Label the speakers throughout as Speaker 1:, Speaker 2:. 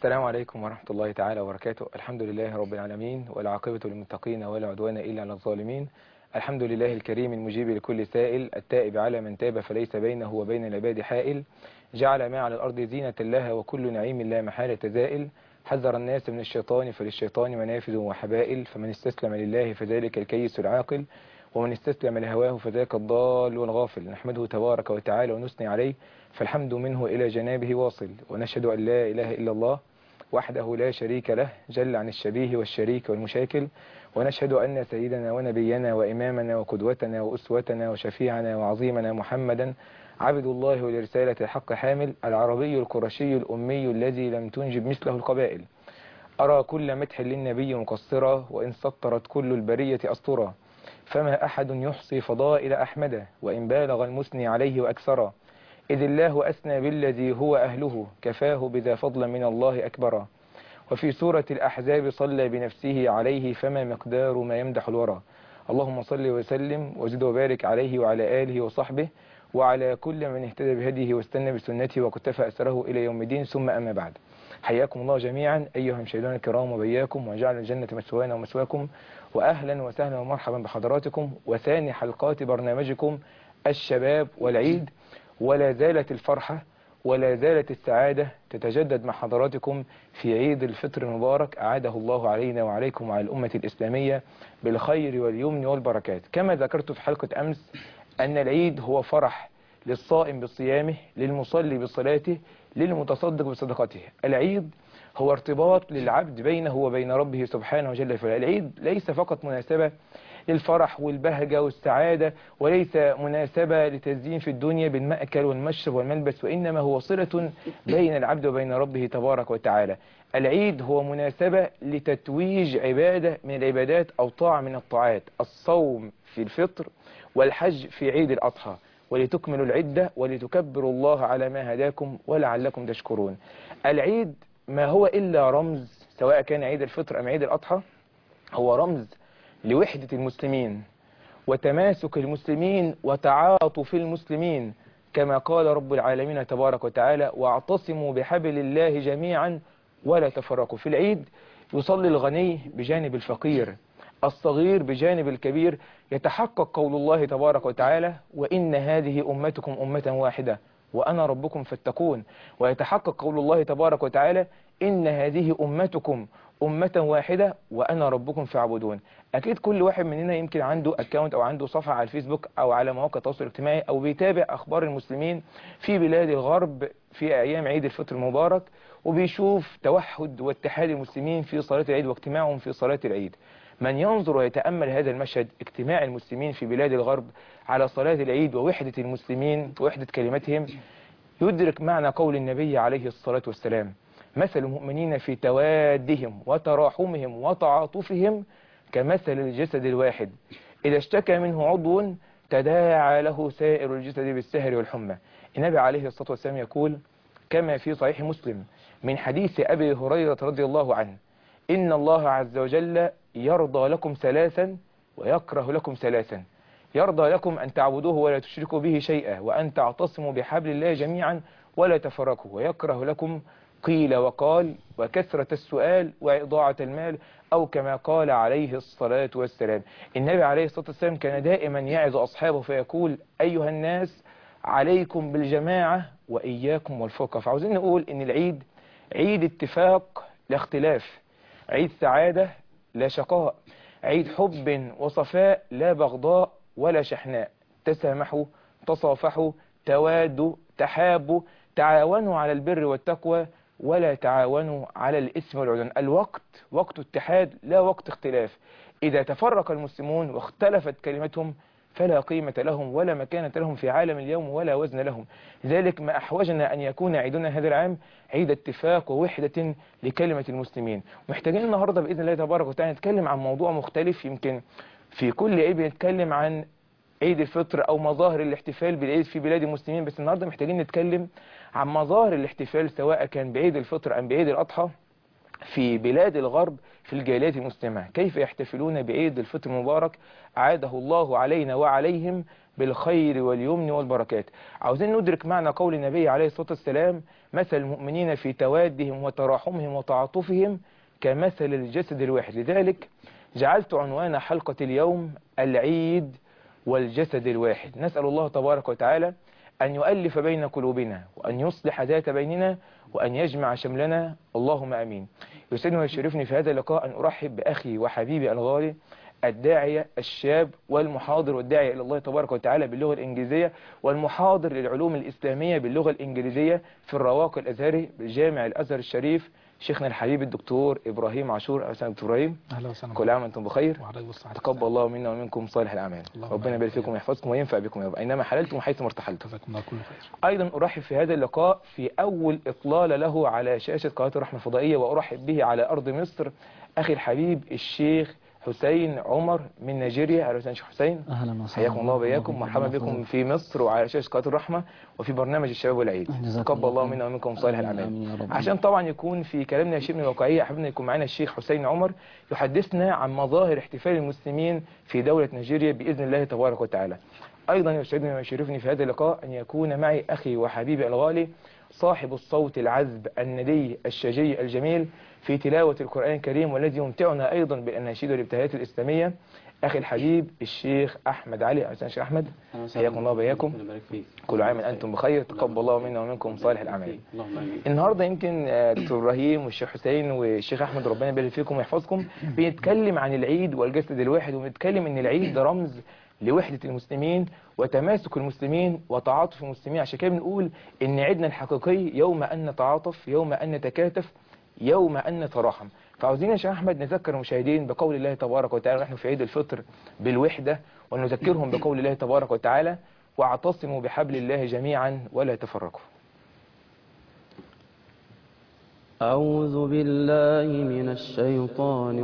Speaker 1: السلام عليكم ورحمة الله تعالى وبركاته. الحمد لله رب العالمين، والعاقبة للمتقين ولا عدوان إلا على الظالمين. الحمد لله الكريم المجيب لكل سائل، التائب على من تاب فليس بينه وبين العباد حائل. جعل ما على الأرض زينة لها وكل نعيم لا محالة زائل. حذر الناس من الشيطان فللشيطان منافذ وحبائل، فمن استسلم لله فذلك الكيس العاقل، ومن استسلم لهواه فذاك الضال والغافل. نحمده تبارك وتعالى ونثني عليه، فالحمد منه إلى جنابه واصل. ونشهد أن لا إله إلا الله وحده لا شريك له، جل عن الشبيه والشريك والمشاكل. ونشهد أن سيدنا ونبينا وإمامنا وقدوتنا وأسوتنا وشفيعنا وعظيمنا محمدا عبد الله ولرسالة الحق حامل، العربي القرشي الأمي الذي لم تنجب مثله القبائل. أرى كل مدح للنبي مقصرا، وإن سطرت كل البرية أسطرا. فما أحد يحصي فضائل أحمد، وإن بالغ المثني عليه وأكثرا. إذ الله أثنى بالذي هو أهله، كفاه بذا فضلا من الله أكبرا. وفي سورة الأحزاب صلى بنفسه عليه، فما مقدار ما يمدح الورى. اللهم صل وسلم وزد وبارك عليه وعلى آله وصحبه وعلى كل من اهتدى بهديه واستنى بسنته وكتفى أثره إلى يوم الدين، ثم أما بعد. حياكم الله جميعا أيها المشاهدون الكرام وبياكم، وجعل الجنة مسوانا ومسواكم، وأهلا وسهلا ومرحبا بحضراتكم وثاني حلقات برنامجكم الشباب والعيد. ولا زالت الفرحة ولا زالت السعادة تتجدد مع حضراتكم في عيد الفطر المبارك، أعاده الله علينا وعليكم وعلى الأمة الإسلامية بالخير واليمن والبركات. كما ذكرت في حلقة أمس أن العيد هو فرح للصائم بصيامه، للمصلي بصلاته، للمتصدق بصدقته. العيد هو ارتباط للعبد بينه وبين ربه سبحانه وجل وعلا. العيد ليس فقط مناسبة للفرح والبهجة والسعادة، وليس مناسبة لتزيين في الدنيا بالمأكل والمشرب والملبس، وإنما هو صلة بين العبد وبين ربه تبارك وتعالى. العيد هو مناسبة لتتويج عبادة من العبادات أو طاعة من الطاعات، الصوم في الفطر والحج في عيد الأضحى، ولتكملوا العدة ولتكبروا الله على ما هداكم ولعلكم تشكرون. العيد ما هو إلا رمز، سواء كان عيد الفطر أم عيد الأضحى، هو رمز لوحدة المسلمين وتماسك المسلمين وتعاطف المسلمين، كما قال رب العالمين تبارك وتعالى: واعتصموا بحبل الله جميعا ولا تفرقوا. في العيد يصلي الغني بجانب الفقير، الصغير بجانب الكبير، يتحقق قول الله تبارك وتعالى: وإن هذه أمتكم أمة واحدة وأنا ربكم فاتقون. ويتحقق قول الله تبارك وتعالى: إن هذه أمتكم أمة واحدة وأنا ربكم فاعبدون. أكيد كل واحد مننا يمكن عنده أكاونت أو عنده صفحة على الفيسبوك أو على مواقع التواصل الاجتماعي، أو بيتابع أخبار المسلمين في بلاد الغرب في أيام عيد الفطر المبارك، وبيشوف توحد واتحاد المسلمين في صلاة العيد واجتماعهم في صلاة العيد. من ينظر ويتأمل هذا المشهد، اجتماع المسلمين في بلاد الغرب على صلاة العيد ووحدة المسلمين ووحدة كلمتهم، يدرك معنى قول النبي عليه الصلاة والسلام: مثل المؤمنين في توادهم وتراحمهم وتعاطفهم كمثل الجسد الواحد، إذا اشتكى منه عضو تداعى له سائر الجسد بالسهر والحمى. النبي عليه الصلاة والسلام يقول كما في صحيح مسلم من حديث أبي هريرة رضي الله عنه: إن الله عز وجل يرضى لكم ثلاثا ويكره لكم ثلاثا. يرضى لكم أن تعبدوه ولا تشركوا به شيئا، وأن تعتصموا بحبل الله جميعا ولا تفرقوا. ويكره لكم قيل وقال وكثرة السؤال وإضاعة المال، أو كما قال عليه الصلاة والسلام. النبي عليه الصلاة والسلام كان دائما يعظ أصحابه فيقول: أيها الناس عليكم بالجماعة وإياكم والفرقة. فعاوزين نقول إن العيد عيد اتفاق لا اختلاف، عيد سعادة لا شقاء، عيد حب وصفاء لا بغضاء ولا شحناء. تسامحوا، تصافحوا، توادوا، تحابوا، تعاونوا على البر والتقوى، ولا تعاونوا على الإثم والعدوان. الوقت وقت اتحاد لا وقت اختلاف. إذا تفرق المسلمون واختلفت كلمتهم فلا قيمة لهم ولا مكانة لهم في عالم اليوم ولا وزن لهم. لذلك ما أحوجنا أن يكون عيدنا هذا العام عيد اتفاق ووحدة لكلمة المسلمين. محتاجين النهاردة بإذن الله تبارك وتعالى نتكلم عن موضوع مختلف. يمكن في كل عيد بنتكلم عن عيد الفطر أو مظاهر الاحتفال بالعيد في بلاد المسلمين، بس النهاردة محتاجين نتكلم عن مظاهر الاحتفال سواء كان بعيد الفطر أم بعيد الأضحى في بلاد الغرب في الجاليات المسلمة كيف يحتفلون بعيد الفطر المبارك، عاده الله علينا وعليهم بالخير واليمن والبركات. عاوزين ندرك معنى قول النبي عليه الصلاة والسلام: مثل المؤمنين في توادهم وتراحمهم وتعاطفهم كمثل الجسد الواحد. لذلك جعلت عنوان حلقة اليوم العيد والجسد الواحد. نسأل الله تبارك وتعالى أن يؤلف بين قلوبنا، وأن يصلح ذات بيننا، وأن يجمع شملنا، اللهم أمين. يسعدني ويشرفني في هذا اللقاء أن أرحب بأخي وحبيبي الغالي الداعية الشاب والمحاضر والداعية إلى الله تبارك وتعالى باللغة الإنجليزية، والمحاضر للعلوم الإسلامية باللغة الإنجليزية في الرواق الأزهري بالجامع الأزهر الشريف، شيخنا الحبيب الدكتور إبراهيم عاشور. أهلا دكتور إبراهيم.
Speaker 2: اهلا وسهلا.
Speaker 1: كل عام وانتم بخير. تقبل الله منا ومنكم صالح الأعمال. ربنا يبارك فيكم ويحفظكم وينفع بكم يا رب أينما حللتم وحيث ارتحلتم.
Speaker 2: جزاكم الله كل خير.
Speaker 1: أيضا أرحب في هذا اللقاء في أول إطلالة له على شاشة قناة الرحمة الفضائية، وأرحب به على أرض مصر، أخي الحبيب الشيخ حسين عمر من نيجيريا. أهلا وسهلا شيخ حسين.
Speaker 3: اهلا وسهلا.
Speaker 1: حياكم الله وبياكم، مرحبا بكم في مصر وعلى شاشة قناة الرحمة وفي برنامج الشباب والعيد. تقبل الله منا ومنكم صالح الأعمال. عشان طبعا يكون في كلامنا شيء من الواقعية، حابين يكون معنا الشيخ حسين عمر يحدثنا عن مظاهر احتفال المسلمين في دولة نيجيريا بإذن الله تبارك وتعالى. أيضا يسعدني ويشرفني في هذا اللقاء أن يكون معي أخي وحبيبي الغالي صاحب الصوت العذب الندي الشجي الجميل في تلاوة القرآن الكريم، والذي يمتعنا أيضا بالأناشيد والابتهالات الإسلامية، أخي الحبيب الشيخ أحمد علي. أهلا شيخ أحمد. حياكم الله وبياكم. كل عام أنتم بخير. تقبل الله منا ومنكم صالح الأعمال. النهارده يمكن دكتور إبراهيم والشيخ حسين والشيخ أحمد ربنا يبارك فيكم ويحفظكم بنتكلم عن العيد والجسد الواحد، وبنتكلم إن العيد ده رمز لوحدة المسلمين وتماسك المسلمين وتعاطف المسلمين. عشان كده بنقول إن عيدنا الحقيقي يوم أن نتعاطف، يوم أن نتكاتف، يوم أن نتراحم. فعاوزين يا شيخ أحمد نذكر المشاهدين بقول الله تبارك وتعالى ونحن في عيد الفطر بالوحدة، ونذكرهم بقول الله تبارك وتعالى: واعتصموا بحبل الله جميعا ولا تفرقوا.
Speaker 3: أعوذ بالله من الشيطان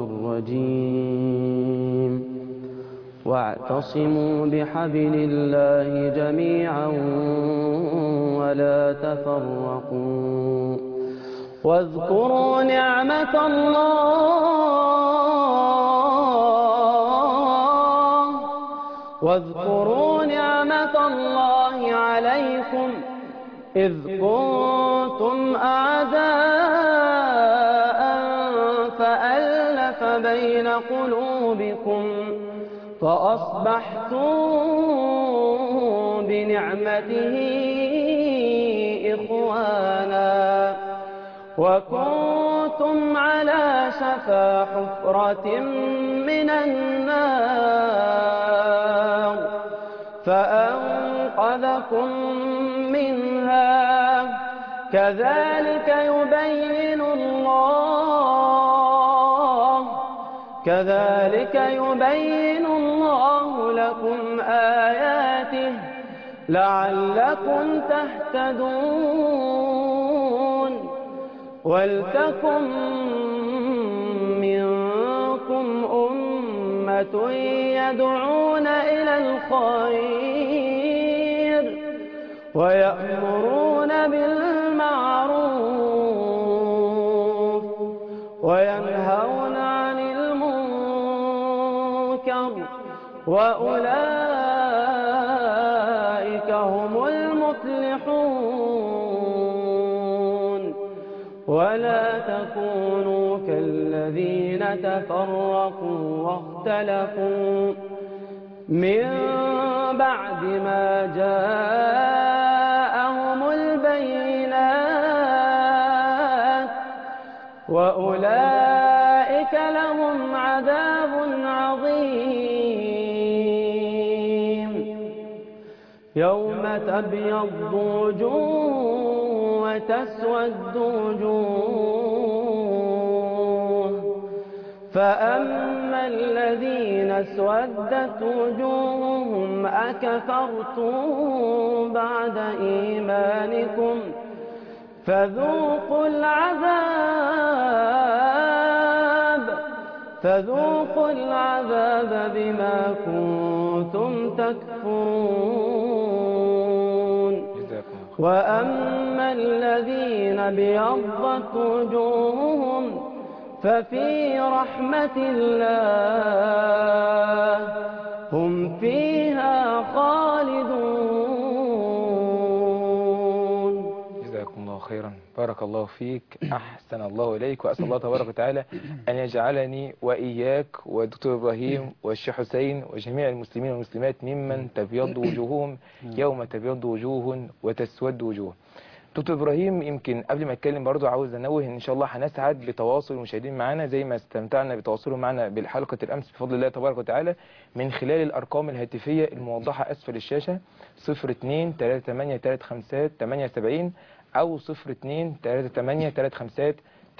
Speaker 3: الرجيم. واعتصموا بحبل الله جميعا ولا تفرقوا واذكروا نعمة الله عليكم إذ كنتم أعداء فألف بين قلوبكم فأصبحتم بنعمته إخوانا وكنتم على شفا حفرة من النار فأنقذكم منها كذلك يبين الله لكم آياته لعلكم تهتدون ولتكن منكم أمة يدعون إلى الخير ويأمرون بالمعروف وينهون عن المنكر وأولئك هم المفلحون ولا تكونوا كالذين تفرقوا واختلفوا من بعد ما جاءهم البينات وأولئك لهم عذاب عظيم يوم تبيض وجوه وتسود وجوه فأما الذين اسودت وجوههم أكفرتم بعد إيمانكم فذوقوا العذاب بما كنتم تكفرون وأما الذين ابيضت وجوههم ففي رحمة الله هم فيها خالدون.
Speaker 1: جزاكم الله خيرا، بارك الله فيك، أحسن الله إليك، وأسأل الله تبارك وتعالى أن يجعلني وإياك والدكتور إبراهيم والشيخ حسين وجميع المسلمين والمسلمات ممن تبيض وجوههم يوم تبيض وجوه وتسود وجوه. دكتور إبراهيم، يمكن قبل ما أتكلم برضو عاوز أنوه إن شاء الله هنسعد بتواصل المشاهدين معنا زي ما استمتعنا بتواصلهم معنا بالحلقة الأمس بفضل الله تبارك وتعالى من خلال الأرقام الهاتفية الموضحة أسفل الشاشة 02 38 35 78 أو 02 38 35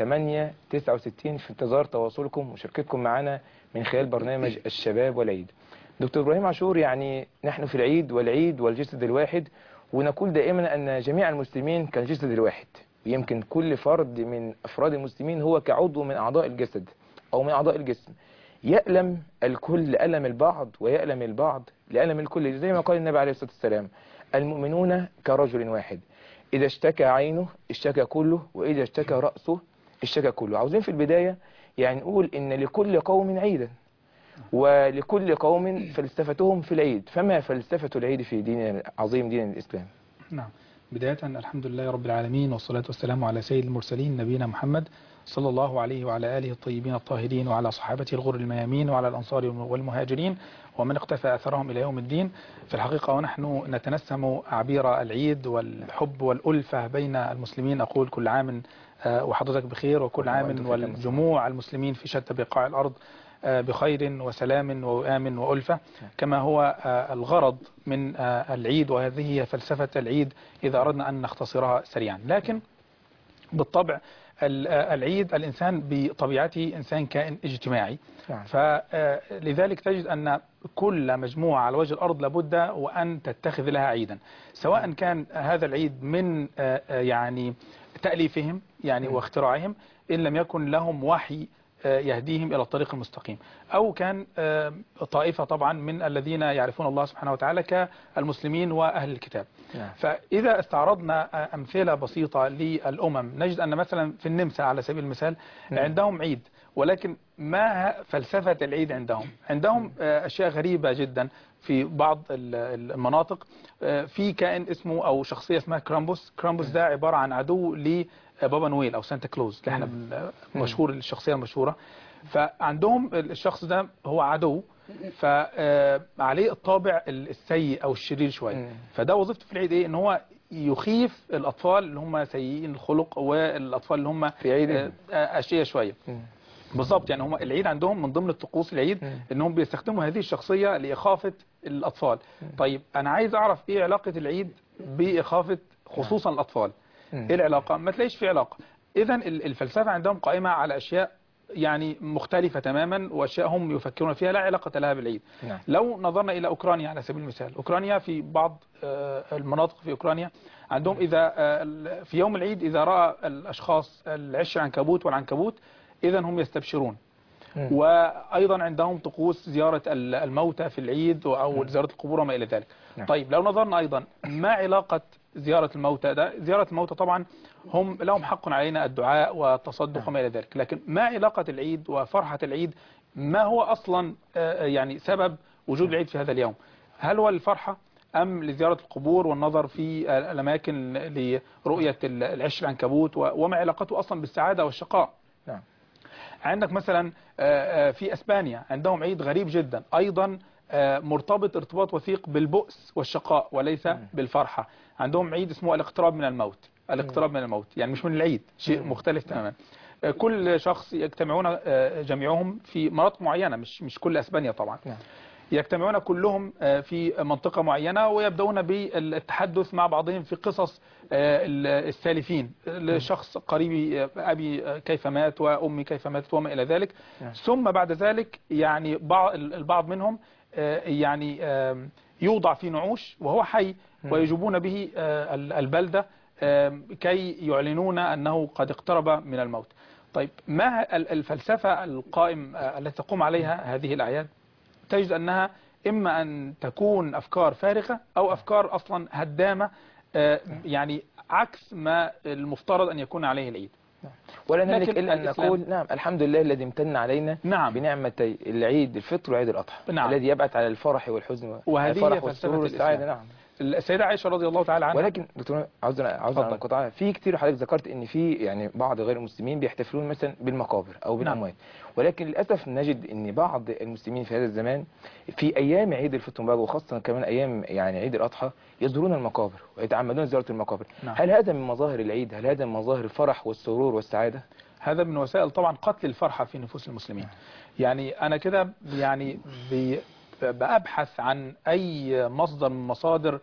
Speaker 1: 869 في انتظار تواصلكم وشركتكم معنا من خلال برنامج الشباب والعيد. دكتور إبراهيم عاشور، يعني نحن في العيد والعيد والجسد الواحد، ونقول دائما أن جميع المسلمين كالجسد الواحد، يمكن كل فرد من أفراد المسلمين هو كعضو من أعضاء الجسد أو من أعضاء الجسم، يألم الكل لألم البعض ويألم البعض لألم الكل، زي ما قال النبي عليه الصلاة والسلام: المؤمنون كرجل واحد، إذا اشتكى عينه اشتكى كله، وإذا اشتكى رأسه اشتكى كله. عاوزين في البداية يعني نقول إن لكل قوم عيدا ولكل قوم فلسفتهم في العيد، فما فلسفة العيد في دين عظيم دين الإسلام؟
Speaker 2: نعم، بداية الحمد لله رب العالمين، والصلاة والسلام على سيد المرسلين نبينا محمد صلى الله عليه وعلى آله الطيبين الطاهرين وعلى صحابته الغر الميامين وعلى الأنصار والمهاجرين ومن اقتفى أثرهم إلى يوم الدين. في الحقيقة ونحن نتنسم عبير العيد والحب والألفة بين المسلمين، أقول كل عام وحضرتك بخير، وكل عام والجموع المسلمين في شتى بقاع الأرض بخير وسلام وأمن وألفة، كما هو الغرض من العيد، وهذه هي فلسفة العيد إذا أردنا أن نختصرها سريعا. لكن بالطبع العيد الإنسان بطبيعته إنسان كائن اجتماعي، فلذلك تجد أن كل مجموعة على وجه الأرض لابد وأن تتخذ لها عيدا، سواء كان هذا العيد من يعني تأليفهم يعني واختراعهم إن لم يكن لهم وحي يهديهم إلى الطريق المستقيم، أو كان طائفة طبعا من الذين يعرفون الله سبحانه وتعالى كالمسلمين وأهل الكتاب. فإذا استعرضنا أمثلة بسيطة للأمم نجد أن مثلا في النمسا على سبيل المثال عندهم عيد، ولكن ما فلسفة العيد عندهم أشياء غريبة جدا. في بعض المناطق في كائن اسمه أو شخصية اسمها كرامبوس ده عبارة عن عدو لبابا نويل أو سانتا كلوز اللي احنا مشهور، الشخصية المشهورة. فعندهم الشخص ده هو عدو، فعليه الطابع السيء أو الشرير شوية، فده وظيفته في العيد إيه؟ إن هو يخيف الأطفال اللي هم سيئين الخلق والأطفال اللي هم
Speaker 1: في عيد
Speaker 2: أشياء شوية. بالضبط، يعني هم العيد عندهم من ضمن الطقوس العيد انهم بيستخدموا هذه الشخصية لإخافة الأطفال. طيب أنا عايز أعرف إيه علاقة العيد بإخافة خصوصا الأطفال؟ إيه العلاقة؟ ما تلاقيش في علاقة. إذا الفلسفة عندهم قائمة على أشياء يعني مختلفة تماما، وأشياء هم يفكرون فيها لا علاقة لها بالعيد. لو نظرنا إلى أوكرانيا على سبيل المثال، أوكرانيا في بعض المناطق في أوكرانيا عندهم إذا في يوم العيد إذا رأى الأشخاص العش العنكبوت والعنكبوت إذا هم يستبشرون. وأيضا عندهم طقوس زيارة الموتى في العيد أو زيارة القبور وما إلى ذلك. طيب لو نظرنا أيضا ما علاقة زيارة الموتى ده؟ زيارة الموتى طبعا هم لهم حق علينا الدعاء والتصدق وما إلى ذلك، لكن ما علاقة العيد وفرحة العيد؟ ما هو أصلا يعني سبب وجود العيد في هذا اليوم؟ هل هو الفرحة أم لزيارة القبور والنظر في الأماكن لرؤية العش العنكبوت، وما علاقته أصلا بالسعادة والشقاء؟ عندك مثلا في أسبانيا عندهم عيد غريب جدا أيضا مرتبط ارتباط وثيق بالبؤس والشقاء وليس بالفرحة. عندهم عيد اسمه الاقتراب من الموت. الاقتراب من الموت يعني مش من العيد، شيء مختلف تماما. كل شخص يجتمعون جميعهم في مناطق معينة، مش كل أسبانيا طبعا، يجتمعون كلهم في منطقة معينة ويبدأون بالتحدث مع بعضهم في قصص السالفين، لشخص قريبي أبي كيف مات وأمي كيف ماتت وما إلى ذلك. ثم بعد ذلك يعني البعض منهم يعني يوضع في نعوش وهو حي ويجوبون به البلدة كي يعلنون أنه قد اقترب من الموت. طيب ما الفلسفة القائم التي تقوم عليها هذه الأعياد؟ تجد أنها إما أن تكون أفكار فارغة أو أفكار أصلا هدامة، يعني عكس ما المفترض أن يكون عليه العيد.
Speaker 1: ولا نملك
Speaker 2: لكن
Speaker 1: إلا أن
Speaker 2: الإسلام-
Speaker 1: نقول نعم الحمد لله الذي امتن علينا
Speaker 2: نعم.
Speaker 1: بنعمتي العيد الفطر وعيد الأضحى،
Speaker 2: نعم.
Speaker 1: الذي يبعث على الفرح والحزن
Speaker 2: وهذه
Speaker 1: الفرح
Speaker 2: هي
Speaker 1: والسرور
Speaker 2: فلسفة
Speaker 1: والسعادة.
Speaker 2: الإسلام.
Speaker 1: نعم.
Speaker 2: السيدة عائشة رضي الله تعالى عنها.
Speaker 1: ولكن دكتور عاوز
Speaker 2: اتفضل.
Speaker 1: انقطاع في كتير، حضرتك ذكرت ان في يعني بعض غير المسلمين بيحتفلون مثلا بالمقابر او بالاموات، ولكن للاسف نجد ان بعض المسلمين في هذا الزمان في ايام عيد الفطر المبارك وخاصه كمان ايام يعني عيد الاضحى يزورون المقابر ويتعمدون زياره المقابر.
Speaker 2: نعم.
Speaker 1: هل هذا من مظاهر العيد؟ هل هذا من مظاهر الفرح والسرور والسعاده؟
Speaker 2: هذا من وسائل طبعا قتل الفرحة في نفوس المسلمين. يعني أنا كده يعني بأبحث عن أي مصدر من مصادر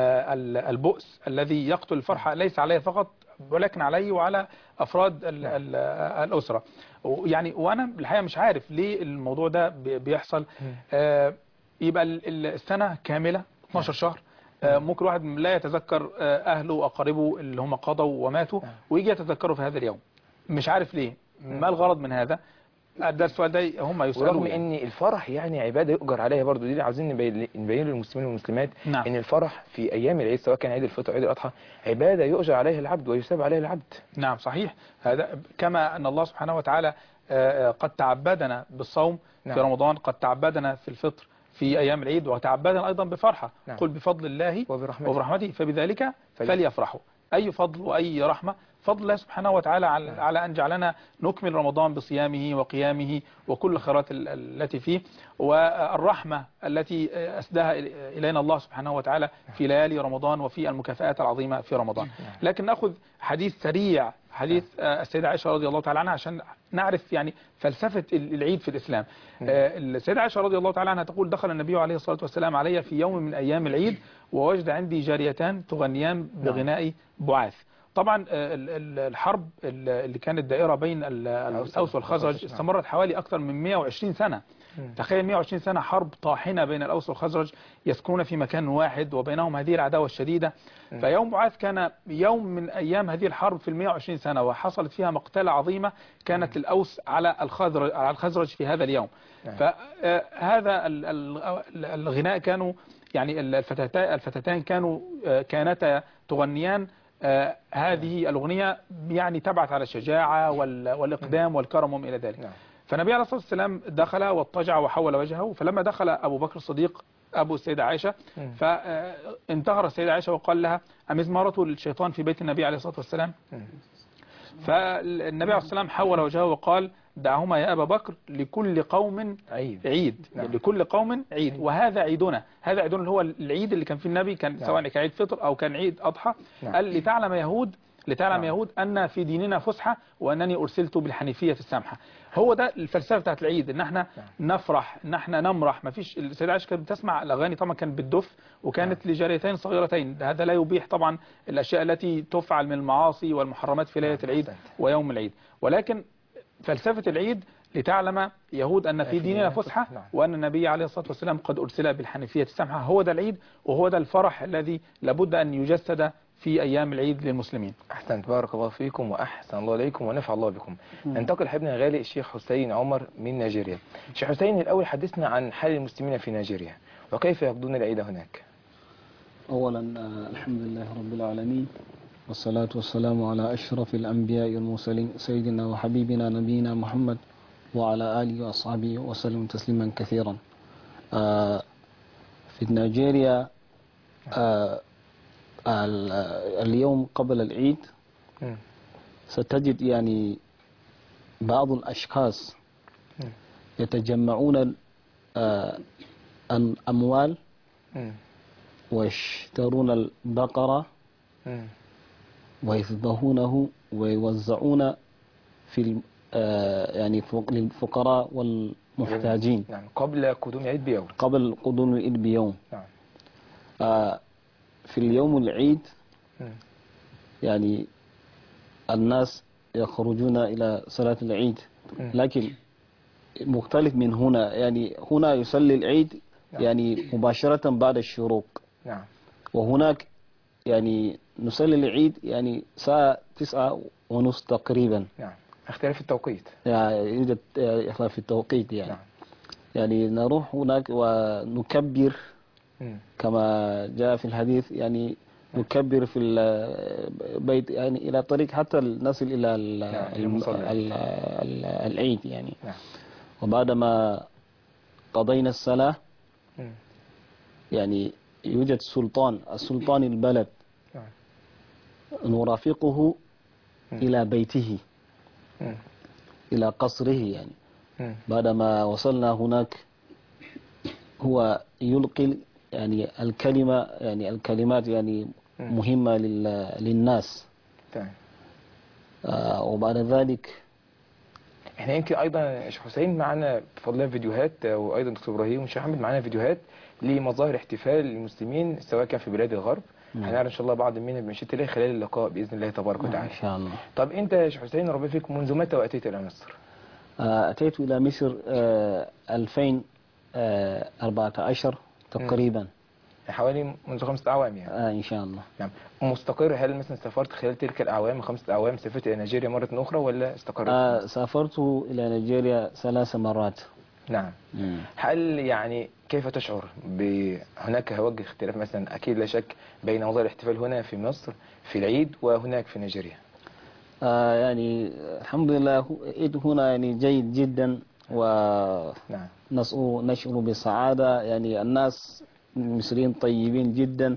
Speaker 2: البؤس الذي يقتل الفرحة، ليس علي فقط ولكن علي وعلى أفراد الأسرة. يعني وأنا الحقيقة مش عارف ليه الموضوع ده بيحصل. يبقى السنة كاملة 12 شهر، ممكن واحد لا يتذكر أهله وأقاربه اللي هم قضوا وماتوا ويجي يتذكروا في هذا اليوم. مش عارف ليه، ما الغرض من هذا؟ ده السؤال ده هم يسألون.
Speaker 1: ورغم ان الفرح يعني عباده يؤجر عليها برضو، دي اللي عاوزين نبين للمسلمين والمسلمات.
Speaker 2: نعم.
Speaker 1: ان الفرح في ايام العيد سواء كان عيد الفطر او عيد الاضحى عباده يؤجر عليها العبد ويثاب عليها العبد.
Speaker 2: نعم صحيح. هذا كما ان الله سبحانه وتعالى قد تعبدنا بالصوم
Speaker 1: نعم.
Speaker 2: في رمضان، قد تعبدنا في الفطر في ايام العيد، وتعبدنا ايضا بفرحه.
Speaker 1: نعم.
Speaker 2: قل بفضل الله
Speaker 1: وبرحمته
Speaker 2: فبذلك فليفرحوا. اي فضل واي رحمه فضل الله سبحانه وتعالى على أن جعلنا نكمل رمضان بصيامه وقيامه وكل الخيرات التي فيه، والرحمة التي أسداها إلينا الله سبحانه وتعالى في ليالي رمضان وفي المكافآت العظيمة في رمضان. لكن نأخذ حديث سريع، حديث السيدة عائشة رضي الله تعالى عنها عشان نعرف يعني فلسفة العيد في الإسلام. السيدة عائشة رضي الله تعالى عنها تقول: دخل النبي عليه الصلاة والسلام علي في يوم من أيام العيد ووجد عندي جاريتان تغنيان بغناء بعاث. طبعا الحرب اللي كانت دائرة بين الأوس والخزرج استمرت حوالي أكثر من 120 سنة. تخيل 120 سنة حرب طاحنة بين الأوس والخزرج يسكنون في مكان واحد وبينهم هذه العداوة الشديدة. فيوم بعاث كان يوم من أيام هذه الحرب في 120 سنة، وحصلت فيها مقتلة عظيمة كانت الأوس على الخزرج في هذا اليوم. فهذا الغناء كانوا يعني الفتاتان كانتا تغنيان هذه الأغنية يعني تبعث على الشجاعة والإقدام والكرم وما إلى ذلك. فالنبي عليه الصلاة والسلام دخل واضطجع وحول وجهه، فلما دخل أبو بكر الصديق أبو السيدة عائشة فانتهر السيدة عائشة وقال لها: أمزمارة الشيطان في بيت النبي عليه الصلاة والسلام؟ فالنبي عليه الصلاة والسلام حول وجهه وقال: دعهما يا أبا بكر، لكل قوم عيد. لكل قوم عيد، وهذا عيدنا. هذا عيدنا اللي هو العيد اللي كان فيه النبي، كان سواء كان عيد فطر أو كان عيد أضحى. قال: لتعلم يهود أن في ديننا فسحة وأنني أرسلت بالحنيفية السامحة. هو ده الفلسفة بتاعت العيد، ان احنا نفرح، ان احنا نمرح. ما فيش. السيدة عائشة كانت بتسمع الأغاني طبعا كانت بالدف، وكانت لجاريتين صغيرتين. هذا لا يبيح طبعا الأشياء التي تفعل من المعاصي والمحرمات في ليلة العيد ويوم العيد. ولكن فلسفة العيد لتعلم يهود أن في ديننا فسحة وأن النبي عليه الصلاة والسلام قد أرسل بالحنيفية السامحة. هو ده العيد، وهو ده الفرح الذي لابد أن يجسد في أيام العيد للمسلمين.
Speaker 1: أحسنت، بارك الله فيكم وأحسن الله إليكم ونفع الله بكم. ننتقل حبنا الغالي الشيخ حسين عمر من نيجيريا. شيخ حسين، الأول حدثنا عن حال المسلمين في نيجيريا وكيف يقضون العيد هناك.
Speaker 4: أولا الحمد لله رب العالمين، والصلاة والسلام على أشرف الأنبياء والمرسلين سيدنا وحبيبنا نبينا محمد وعلى آله وأصحابه وسلم تسليما كثيرا. في نيجيريا اليوم قبل العيد ستجد يعني بعض الأشخاص يتجمعون الأموال ويشترون البقرة ويذبحونه ويوزعون في يعني للفقراء والمحتاجين.
Speaker 1: نعم، قبل قدوم العيد بيوم.
Speaker 4: قبل قدوم العيد بيوم.
Speaker 1: نعم.
Speaker 4: في اليوم العيد يعني الناس يخرجون إلى صلاة العيد، لكن مختلف من هنا. يعني هنا يصلي العيد يعني مباشرة بعد الشروق.
Speaker 1: نعم.
Speaker 4: وهناك يعني نصلي العيد يعني الساعة 9:30 تقريبا.
Speaker 1: نعم، اختلاف التوقيت.
Speaker 4: يعني يوجد اختلاف في التوقيت يعني.
Speaker 1: نعم.
Speaker 4: يعني نروح هناك ونكبر كما جاء في الحديث، يعني نكبر في البيت يعني إلى طريق حتى نصل إلى العيد يعني. وبعدما قضينا الصلاة يعني يوجد السلطان البلد نرافقه إلى بيته إلى قصره يعني. بعدما وصلنا هناك هو يلقي يعني الكلمات يعني مهمة للناس. وبعد ذلك
Speaker 1: احنا يمكن ايضا شيخ حسين معنا بفضل الله فيديوهات، وايضا دكتور ابراهيم والشيخ احمد معنا فيديوهات لمظاهر احتفال المسلمين سواء كان في بلاد الغرب. هنعرف ان شاء الله بعض منها بمشيئة الله خلال اللقاء باذن الله تبارك وتعالى
Speaker 4: ان شاء الله.
Speaker 1: طب انت يا شيخ حسين ربنا فيك منذ متى واتيت الى مصر؟
Speaker 4: اتيت الى مصر 2014 تقريبا.
Speaker 1: حوالي منذ 5 أعوام يعني.
Speaker 4: ان شاء الله.
Speaker 1: نعم. مستقر؟ هل مثلا سافرت خلال تلك الاعوام 5 أعوام سافرت الى نيجيريا مرة اخرى ولا استقريت؟
Speaker 4: سافرت الى نيجيريا 3 مرات.
Speaker 1: نعم. هل يعني كيف تشعر هناك هوجه اختلاف مثلا اكيد لا شك بين مظاهر الاحتفال هنا في مصر في العيد وهناك في نيجيريا؟
Speaker 4: يعني الحمد لله العيد هنا يعني جيد جدا نشعر بالسعادة يعني. الناس المصريين طيبين جدا.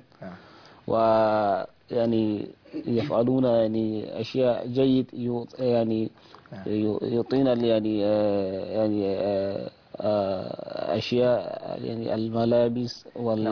Speaker 4: ويعني يفعلون يعني أشياء جيد يعني يعطينا يعني أشياء يعني الملابس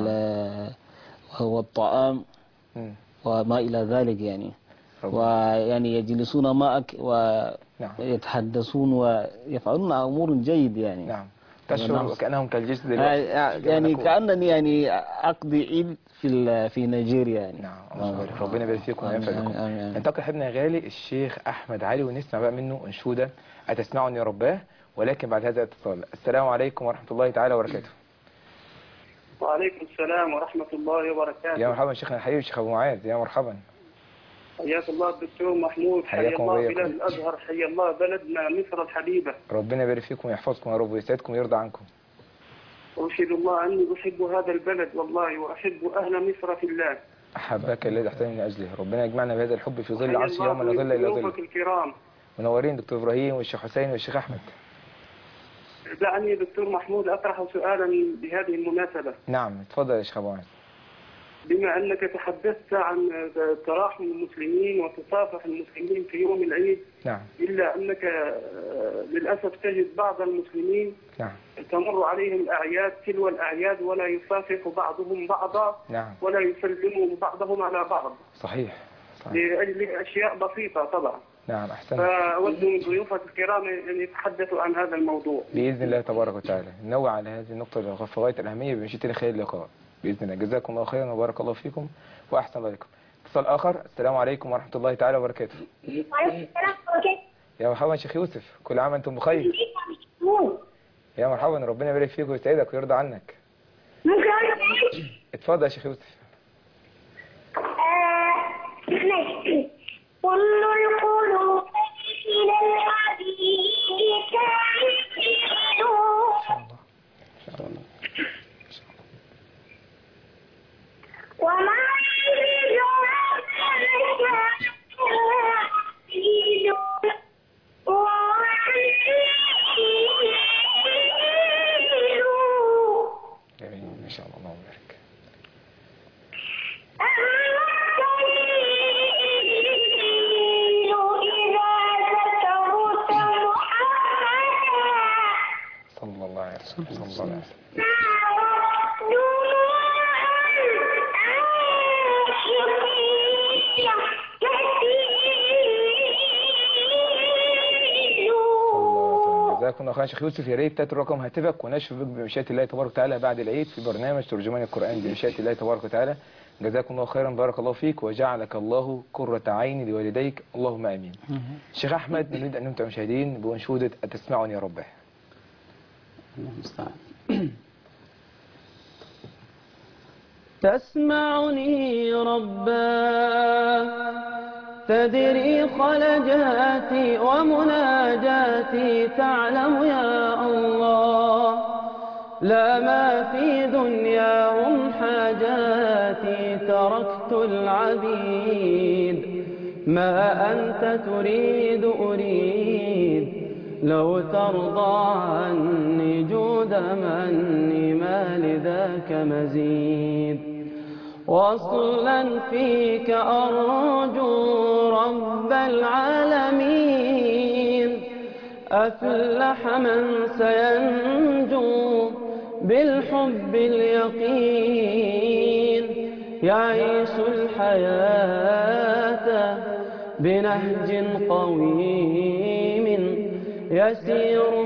Speaker 4: والطعام وما إلى ذلك يعني. ويعني يجلسون معك ويتحدثون ويفعلون أمور جيد يعني.
Speaker 1: نعم. تشعر كأنهم كالجسد
Speaker 4: يعني كأنني يعني أقضي عيد في نيجيريا يعني.
Speaker 1: نعم. ربنا يبارك فيكم وينفع بكم. ننتقل حبنا غالي الشيخ أحمد علي ونسمع بقى منه أنشودة أتسمعني رباه، ولكن بعد هذا الاتصال. السلام عليكم ورحمة الله تعالى وبركاته.
Speaker 5: وعليكم السلام ورحمة الله وبركاته.
Speaker 1: يا مرحبا شيخنا الحبيب الشيخ أبو معاذ، يا مرحبا.
Speaker 5: حياك الله الدكتور محمود، حيا الله بلاد الأزهر، حيا الله بلدنا مصر الحبيبة.
Speaker 1: ربنا يبارك فيكم ويحفظكم يا رب ويسعدكم ويرضى عنكم.
Speaker 5: أشهد الله أني أحب هذا البلد والله، وأحب أهل مصر في الله.
Speaker 1: أحبك الذي أحترم من أجله. ربنا يجمعنا بهذا الحب في ظل عرش يوم لا ظل إلا ظله.
Speaker 5: الكرام
Speaker 1: منورين دكتور إبراهيم والشيخ حسين والشيخ أحمد.
Speaker 5: دعني دكتور محمود أطرح سؤالا بهذه المناسبة.
Speaker 1: نعم اتفضل يا شيخ أبو عز.
Speaker 5: بما أنك تحدثت عن تراحم المسلمين وتصافح المسلمين في يوم العيد.
Speaker 1: نعم.
Speaker 5: إلا أنك للأسف تجد بعض المسلمين
Speaker 1: نعم
Speaker 5: تمر عليهم الأعياد تلو الأعياد ولا يصافح بعضهم بعضا.
Speaker 1: نعم.
Speaker 5: ولا يسلم بعضهم على بعض.
Speaker 1: صحيح.
Speaker 5: لأجل أشياء بسيطة طبعا.
Speaker 1: نعم أحسنت.
Speaker 5: فأود من ضيوفك الكرام أن يتحدثوا عن هذا الموضوع
Speaker 1: بإذن الله تبارك وتعالى. ننوع على هذه النقطة في غاية الأهمية بمشيئة الله خلال اللقاء بإذن الله. جزاكم الله خيرا وبارك الله فيكم وأحسن عليكم. اتصال آخر. السلام عليكم ورحمة الله تعالى وبركاته. يا مرحبا شيخ يوسف، كل عام أنتم بخير. يا مرحبا، ربنا يبارك فيك ويسعدك ويرضى عنك. اتفضل يا شيخ يوسف.
Speaker 6: كل القلوب إلى الحبيب تعيد وما يريد
Speaker 1: جميل ما شاء الله. الله يبارك. صلى الله عليه وسلم. صلى الله عليه وسلم. جزاكم الله خيرا شيخ يوسف. يا ريت تاتي رقم هاتفك ونشوف بك بمشيئة الله تبارك وتعالى بعد العيد في برنامج ترجمان القرآن بمشيئة الله تبارك وتعالى. جزاكم الله خيرا، بارك الله فيك وجعلك الله قرة عين لوالديك، اللهم امين. شيخ احمد نريد ان نمتع المشاهدين بانشودة أتسمعني يا رباه.
Speaker 3: تسمعني ربا تدري خلجاتي ومناجاتي، تعلم يا الله لا ما في دنياهم حاجات حياتي تركت العبيد، ما أنت تريد أريد، لو ترضى عني جود مني ما لذاك مزيد. وصلا فيك أرجو رب العالمين، أفلح من سينجو بالحب اليقين، يعيش الحياة بنهج قويم، يسير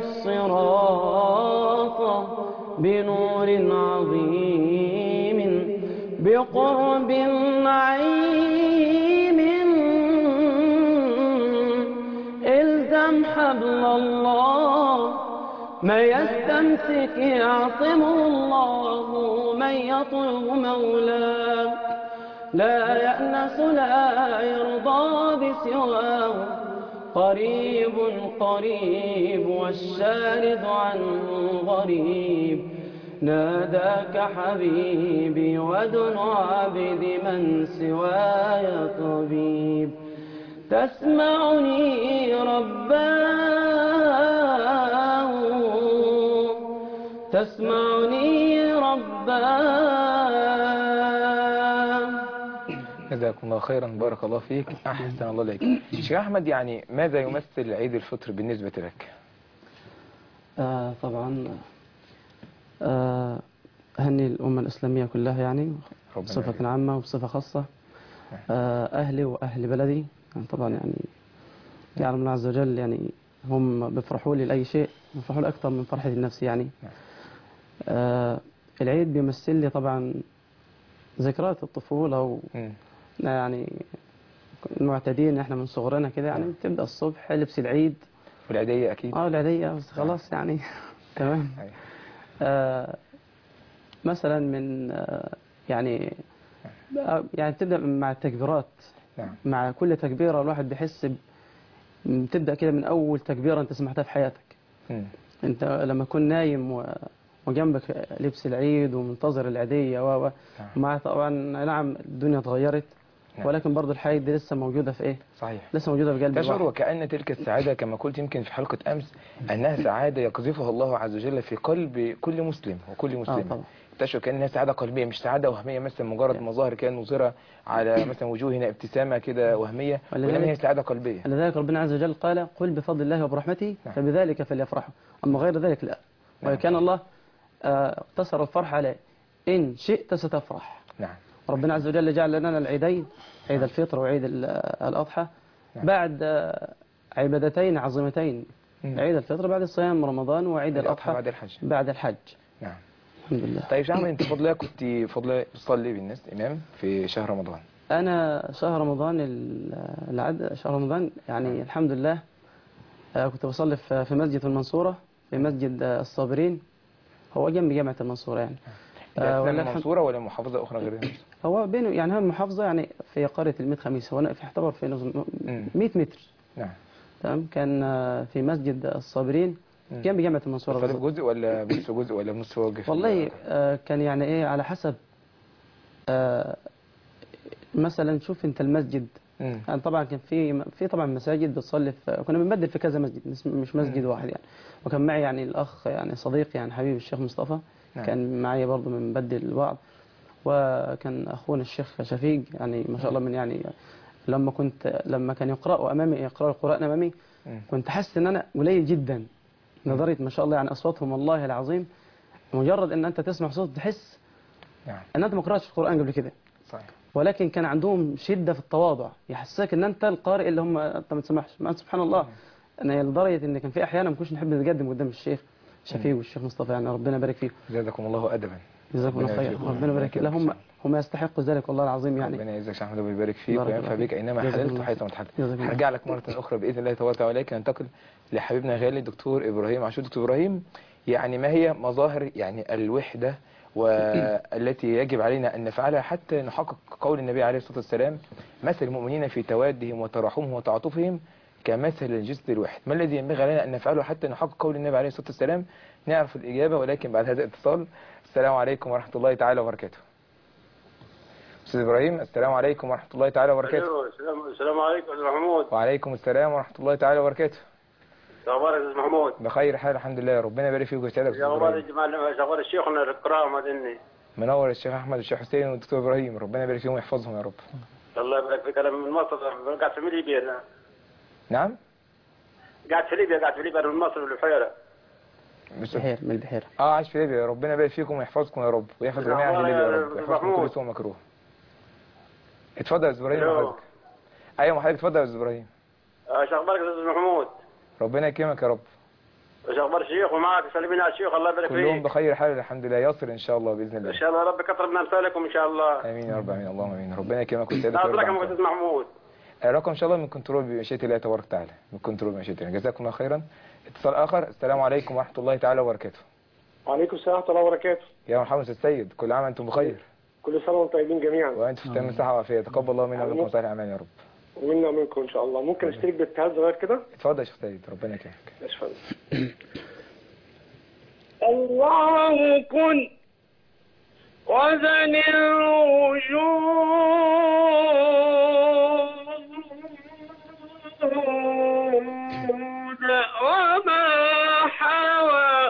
Speaker 3: الصراط بنور عظيم، بقرب نعيم الزم حبل الله، من يستمسك يعصمه الله، من يطلب مولاه لا يأنس لا يرضى بسواه، قريب قريب والشارد عنه غريب، ناداك حبيبي ودن عبد من سواي طبيب. تسمعني رباه، تسمعني رباه.
Speaker 1: جزاكم الله خيرا، بارك الله فيك، أحسن الله إليك. شيخ أحمد، يعني ماذا يمثل عيد الفطر بالنسبة لك؟
Speaker 3: طبعا أهني الأمة الإسلامية كلها يعني بصفة عامة وبصفة خاصة، أهلي وأهل بلدي يعني طبعا يعني يعلم الله عز وجل يعني هم بيفرحوا لي لأي شيء، بيفرحوا لي أكثر من فرحتي لنفسي يعني. العيد بيمثل لي طبعا ذكريات الطفولة يعني المعتادين احنا من صغرنا كده يعني بتبدأ الصبح لبس العيد
Speaker 1: والعيدية أكيد.
Speaker 3: العيدية بس خلاص يعني تمام. مثلا من يعني تبدأ مع التكبيرات. مع كل تكبيرة الواحد بيحس بتبدأ كده من أول تكبيرة أنت سمعتها في حياتك. أنت لما تكون نايم وجنبك لبس العيد ومنتظر العيدية مع طبعا نعم الدنيا اتغيرت، ولكن برضو الحياة دي لسه موجودة في إيه؟
Speaker 1: صحيح.
Speaker 3: لسه موجودة في قلب الواحد.
Speaker 1: تشعر وكأن تلك السعادة كما قلت يمكن في حلقة أمس أنها سعادة يقذفها الله عز وجل في قلب كل مسلم وكل مسلمة. تشعر كأنها سعادة قلبية مش سعادة وهمية، مثلا مجرد مظاهر كان نظرة على مثلا وجوهنا ابتسامة كده وهمية، وإنما هي سعادة قلبية.
Speaker 3: لذلك ربنا عز وجل قال قل بفضل الله وبرحمته فبذلك فليفرحوا، أما غير ذلك لا. وكان الله اقتصر الفرح على إن شئت ستفرح. ربنا عز وجل جعل لنا العيدين، عيد الفطر وعيد الأضحى بعد عبادتين عظيمتين. عيد الفطر بعد الصيام رمضان، وعيد الأضحى بعد الحج.
Speaker 1: نعم.
Speaker 3: الحمد لله.
Speaker 1: طيب شعب انت فضلك كنت تصلي بالناس إمام في شهر رمضان؟
Speaker 3: أنا شهر رمضان شهر رمضان يعني الحمد لله كنت بصلي في مسجد المنصورة، في مسجد الصابرين، هو جنب جامعة المنصورة يعني.
Speaker 1: ولا المنصورة ولا محافظة أخرى غير المنصورة؟
Speaker 3: هو بينه يعني هو المحافظة يعني في قرية الميت خميس، هو يعتبر في 100 متر.
Speaker 1: نعم.
Speaker 3: تمام. كان في مسجد الصابرين جنب جامعة المنصورة.
Speaker 1: صلي بجزء ولا بنص جزء ولا بنص وجه؟
Speaker 3: والله كان يعني إيه على حسب مثلا شوف أنت المسجد يعني طبعا كان في طبعا مساجد بتصلي كنا بنبدل في كذا مسجد مش مسجد واحد يعني. وكان معي يعني الأخ يعني صديق يعني حبيب الشيخ مصطفى. كان معي برضه بنبدل البعض. وكان أخونا الشيخ شفيق يعني ما شاء الله من يعني لما كان يقرأ القرآن أمامي كنت حاسس إن أنا قليل جدا نظرية ما شاء الله يعني أصواتهم والله العظيم مجرد إن أنت تسمع صوت تحس إن أنت ما قرأتش القرآن قبل كده.
Speaker 1: صحيح.
Speaker 3: ولكن كان عندهم شدة في التواضع يحسسك إن أنت القارئ اللي هم أنت ما تسمعش. سبحان الله أنا لدرجة إن كان في أحيانا ما كنتش نحب نتقدم قدام الشيخ شفيق والشيخ مصطفى يعني ربنا يبارك فيهم.
Speaker 1: جزاكم الله أدبا.
Speaker 3: جزاكم الله خير. ربنا يبارك فيهم. هم يستحقوا ذلك والله العظيم يعني.
Speaker 1: ربنا يجزاك شيخ أحمد ويبارك فيك وينفع بك أينما حللت وحيثما تحدث. هرجع لك مرة أخرى بإذن الله تبارك وتعالى. ننتقل لحبيبنا غالي الدكتور إبراهيم عاشور. دكتور إبراهيم، يعني ما هي مظاهر يعني الوحدة والتي يجب علينا أن نفعلها حتى نحقق قول النبي عليه الصلاة والسلام مثل المؤمنين في توادهم وتراحمهم وتعاطفهم كمثل الجسد الواحد؟ ما الذي ينبغي علينا أن نفعله حتى نحقق قول النبي عليه الصلاة والسلام؟ نعرف الإجابة ولكن بعد هذا الاتصال. السلام عليكم ورحمة الله تعالى وبركاته. استاذ ابراهيم، السلام عليكم ورحمه الله تعالى وبركاته.
Speaker 7: السلام عليكم يا استاذ محمود.
Speaker 1: وعليكم السلام ورحمه الله تعالى وبركاته.
Speaker 7: اخبارك يا استاذ محمود؟
Speaker 1: بخير حال الحمد لله، ربنا يبارك فيك ويسعدك.
Speaker 7: اخبار الجماعه، اخبار شيخنا الكرام هذني.
Speaker 1: منور الشيخ احمد والشيخ حسين والدكتور ابراهيم، ربنا يبارك فيهم ويحفظهم يا رب.
Speaker 7: الله يبارك فيك. انا من مصر، قاعد في ليبيا.
Speaker 1: نعم؟
Speaker 7: قاعد في ليبيا انا من مصر والبحيره.
Speaker 3: من البحيره.
Speaker 1: عايش في ليبيا، ربنا يبارك فيكم ويحفظكم يا رب، ويحفظ جميع اهل ليبيا يا رب، ويحفظكم من كل سوء ومكروه. اتفضل يا استاذ ابراهيم حضرتك. ايوه حضرتك اتفضل يا استاذ ابراهيم.
Speaker 7: ايش اخبارك يا استاذ محمود؟
Speaker 1: ربنا يكرمك يا رب.
Speaker 7: ايش اخبار الشيخ ومعك؟ سلمينا على الشيخ، الله يبارك فيك.
Speaker 1: كلهم بخير حال الحمد لله، يصل ان شاء الله باذن الله.
Speaker 7: ان شاء الله رب كثر من امثالكم ان شاء الله.
Speaker 1: امين يا رب، امين اللهم امين. ربنا يكرمك ويسعدك.
Speaker 7: رقمك يا استاذ محمود؟
Speaker 1: الرقم ان شاء الله من كنترول بمشيئه الله تبارك وتعالى، من كنترول بمشيئه الله. جزاكم الله خيرا. اتصال اخر. السلام عليكم ورحمه الله تعالى وبركاته.
Speaker 8: وعليكم السلام ورحمه الله وبركاته.
Speaker 1: يا مرحبا استاذ السيد، كل عام وانتم بخير.
Speaker 8: كل سنه وانتم طيبين جميعا.
Speaker 1: وانتم في تمام صحه وعافيه، تقبل الله منا ومنكم صالح الاعمال يا رب.
Speaker 8: ومنا ومنكم ان شاء الله. ممكن اشترك بالتهاب صغير كده؟
Speaker 1: اتفضل يا شيخ سيد، ربنا يكرمك.
Speaker 8: اشفى.
Speaker 6: الله كن وزن الوجود وما حوى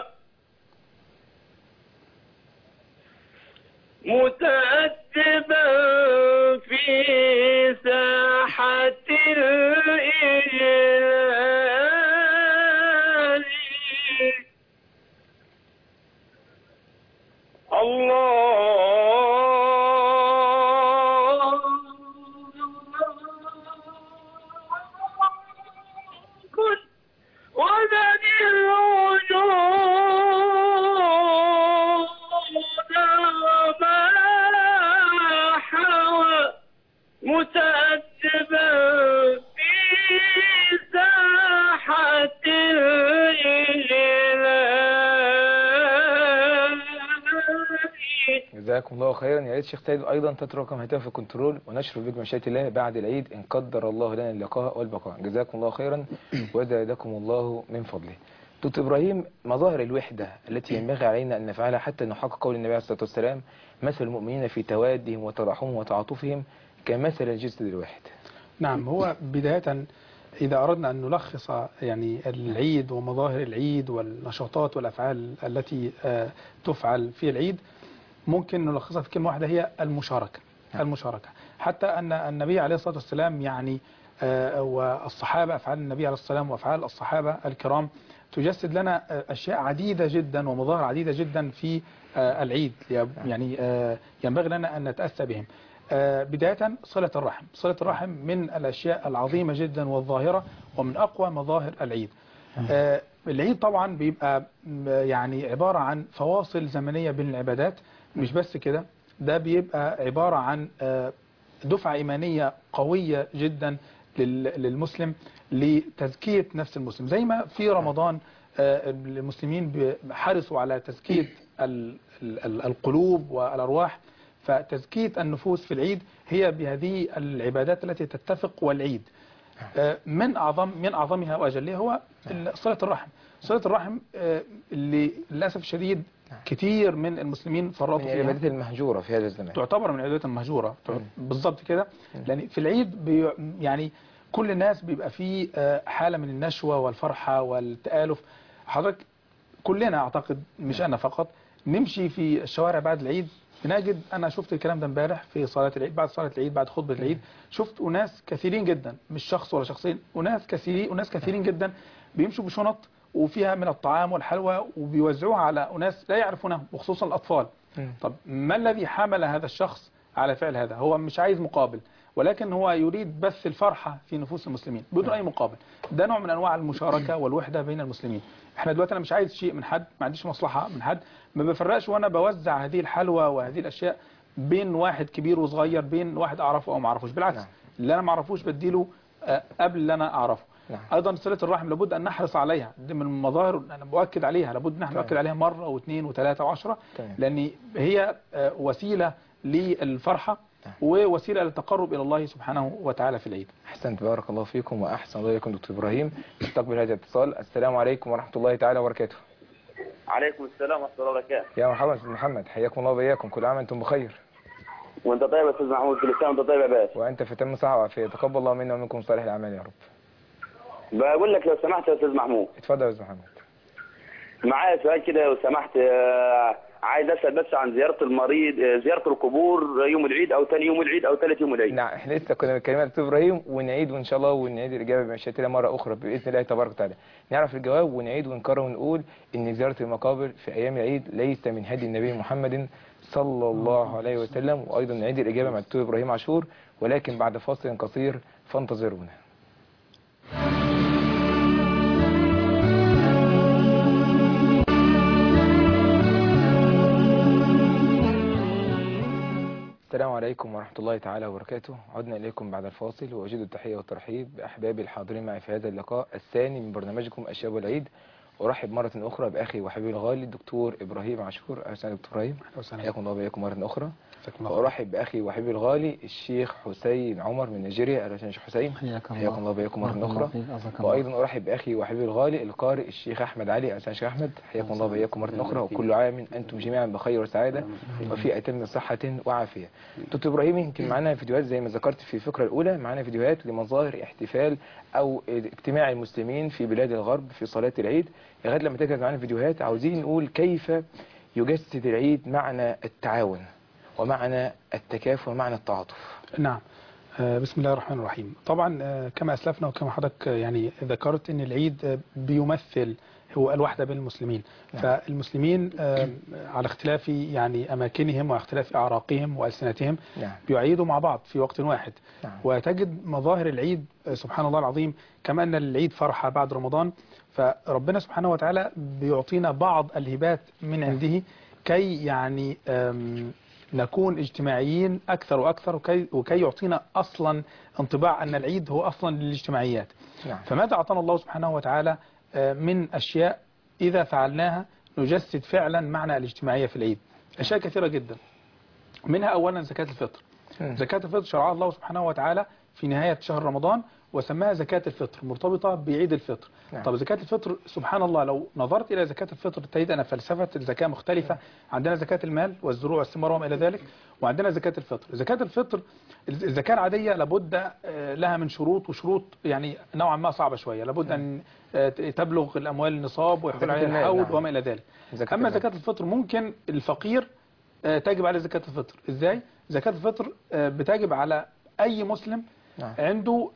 Speaker 6: متأدبا في ساحة الإجلال الله كن وزن الوجود وما حوى متأدبا في ساحة
Speaker 1: جزاكم الله خيرا. يا ريت شيخ سيد ايضا تترك رقم هاتف في الكنترول ونشر بك مشيئه الله بعد العيد ان قدر الله لنا اللقاء والبقاء. جزاكم الله خيرا وزادكم الله من فضله. دكتور ابراهيم، مظاهر الوحده التي ينبغي علينا ان نفعلها حتى نحقق قول النبي عليه الصلاه والسلام: مثل المؤمنين في توادهم وتراحمهم وتعاطفهم كمثل الجسد الواحد.
Speaker 2: نعم، هو بداية إذا أردنا أن نلخص يعني العيد ومظاهر العيد والنشاطات والأفعال التي تفعل في العيد، ممكن نلخصها في كلمة واحدة، هي المشاركة. المشاركة، حتى أن النبي عليه الصلاة والسلام يعني والصحابة، أفعال النبي عليه الصلاة والسلام وأفعال الصحابة الكرام تجسد لنا أشياء عديدة جدا ومظاهر عديدة جدا في العيد، يعني ينبغي لنا أن نتأسى بهم. بداية صلة الرحم. صلة الرحم من الأشياء العظيمة جدا والظاهرة ومن أقوى مظاهر العيد. العيد طبعا بيبقى يعني عبارة عن فواصل زمنية بين العبادات، مش بس كده، ده بيبقى عبارة عن دفعة إيمانية قوية جدا للمسلم لتزكية نفس المسلم. زي ما في رمضان المسلمين حرصوا على تزكية القلوب والأرواح، فتزكية النفوس في العيد هي بهذه العبادات التي تتفق. والعيد من أعظمها وأجلها هو صلة الرحم. صلة الرحم اللي للأسف الشديد كتير من المسلمين فرطوا فيها،
Speaker 1: من العبادات المهجورة في هذا الزمان،
Speaker 2: تعتبر من العبادات المهجورة بالضبط كده. لأن في العيد يعني كل الناس بيبقى فيه حالة من النشوة والفرحة والتآلف. حضرتك كلنا أعتقد، مش أنا فقط، نمشي في الشوارع بعد العيد بنجد، أنا شفت الكلام ده امبارح في صلاة العيد، بعد صلاة العيد بعد خطبة العيد، شفت أناس كثيرين جدا، مش شخص ولا شخصين، أناس كثيرين جدا بيمشوا بشنط وفيها من الطعام والحلوى وبيوزعوها على أناس لا يعرفونهم وخصوصا الأطفال. طب ما الذي حمل هذا الشخص على فعل هذا؟ هو مش عايز مقابل، ولكن هو يريد بث الفرحة في نفوس المسلمين بدون أي مقابل. ده نوع من أنواع المشاركة والوحدة بين المسلمين. احنا دلوقتي أنا مش عايز شيء من حد، ما عنديش مصلحة من حد، ما بفرقش وأنا بوزع هذه الحلوى وهذه الأشياء بين واحد كبير وصغير، بين واحد أعرفه أو ما أعرفوش. بالعكس، اللي أنا ما أعرفوش بديله قبل اللي أنا أعرفه. أيضا صلة الرحم لابد أن نحرص عليها، دي من المظاهر أنا بؤكد عليها، لابد نحن نؤكد عليها مرة واثنين وثلاثة وعشرة، لأن هي وسيلة للفرحة ووسيلة للتقرب إلى الله سبحانه وتعالى في العيد.
Speaker 1: أحسنت، بارك الله فيكم وأحسن الله إليكم دكتور إبراهيم. نستقبل هذا الاتصال. السلام عليكم ورحمة الله تعالى وبركاته.
Speaker 9: عليكم السلام ورحمة الله وبركاته.
Speaker 1: يا مرحبا أستاذ محمد، حياكم الله وبياكم، كل عام وأنتم بخير.
Speaker 7: وانت طيب يا استاذ محمود، كل سنه وانت طيب يا باشا.
Speaker 1: وانت في تم صحة وعافية، تقبل الله منا ومنكم صالح الاعمال يا رب.
Speaker 7: بقول لك لو سمحت يا استاذ محمود.
Speaker 1: اتفضل يا استاذ محمود.
Speaker 7: معايا سؤال كده لو سمحت، عايز اسال بس عن زياره المريض، زياره القبور يوم العيد او ثاني يوم العيد او ثالث يوم العيد.
Speaker 1: نعم، احنا لسه كنا بنتكلم عن دكتور ابراهيم، ونعيد وان شاء الله ونعيد الاجابه بمشيئه الله مره اخرى باذن الله تبارك وتعالى. نعرف الجواب ونعيد ونكرر ونقول ان زياره المقابر في ايام العيد ليس من هدي النبي محمد صلى الله عليه وسلم، وايضا نعيد الاجابه مع الدكتور ابراهيم عاشور ولكن بعد فاصل قصير فانتظرونا. السلام عليكم ورحمة الله تعالى وبركاته. عدنا إليكم بعد الفاصل، وأجد التحية والترحيب بأحبابي الحاضرين معي في هذا اللقاء الثاني من برنامجكم الشباب والعيد. أرحب مرة أخرى بأخي وحبيبي الغالي الدكتور إبراهيم عاشور. أهلا وسهلا دكتور إبراهيم، حياكم الله وبياكم مرة أخرى. وأرحب بأخي وحبيبي الغالي الشيخ حسين عمر من نيجيريا. أهلا وسهلا شيخ حسين، حياكم الله وبياكم مرة أخرى. وأيضا أرحب بأخي وحبيبي الغالي القارئ الشيخ أحمد علي. أهلا وسهلا شيخ أحمد، حياكم الله وبياكم مرة أخرى. وكل عام أنتم جميعا بخير وسعادة وفي أتم صحة وعافية. دكتور إبراهيم، يمكن معنا فيديوهات زي ما ذكرت في الفقرة الأولى، معنا فيديوهات لمظاهر احتفال أو اجتماع المسلمين في بلاد الغرب في صلاة العيد. لغاية لما تجهز معنا فيديوهات عاوزين نقول كيف يجسد العيد معنى التعاون ومعنى التكافؤ ومعنى التعاطف.
Speaker 2: نعم. بسم الله الرحمن الرحيم. طبعا كما أسلفنا وكما حضرتك يعني ذكرت أن العيد بيمثل هو الوحدة بين المسلمين. نعم. فالمسلمين على اختلاف يعني أماكنهم واختلاف أعراقهم وألسنتهم نعم. بيعيدوا مع بعض في وقت واحد. نعم. وتجد مظاهر العيد سبحان الله العظيم، كما أن العيد فرحة بعد رمضان، فربنا سبحانه وتعالى بيعطينا بعض الهبات من عنده كي يعني نكون اجتماعيين أكثر وأكثر، وكي يعطينا أصلا انطباع أن العيد هو أصلا للاجتماعيات. نعم. فماذا أعطانا الله سبحانه وتعالى من أشياء إذا فعلناها نجسد فعلا معنى الاجتماعية في العيد؟ أشياء كثيرة جدا، منها أولا زكاة الفطر. زكاة الفطر شرعها الله سبحانه وتعالى في نهاية شهر رمضان وسماها زكاة الفطر مرتبطة بعيد الفطر. نعم. طب زكاة الفطر سبحان الله لو نظرت إلى زكاة الفطر تجد أن فلسفة الزكاة مختلفة. عندنا زكاة المال والزروع والثمار وما إلى ذلك، وعندنا زكاة الفطر. زكاة الفطر الزكاة العادية لابد لها من شروط، وشروط يعني نوعا ما صعبة شوية، لابد أن تبلغ الأموال النصاب ويحول عليها الحول وما إلى ذلك. أما زكاة الفطر ممكن الفقير تجب عليه زكاة الفطر. إزاي؟ زكاة الفطر بتجب على أي مسلم نعم. عنده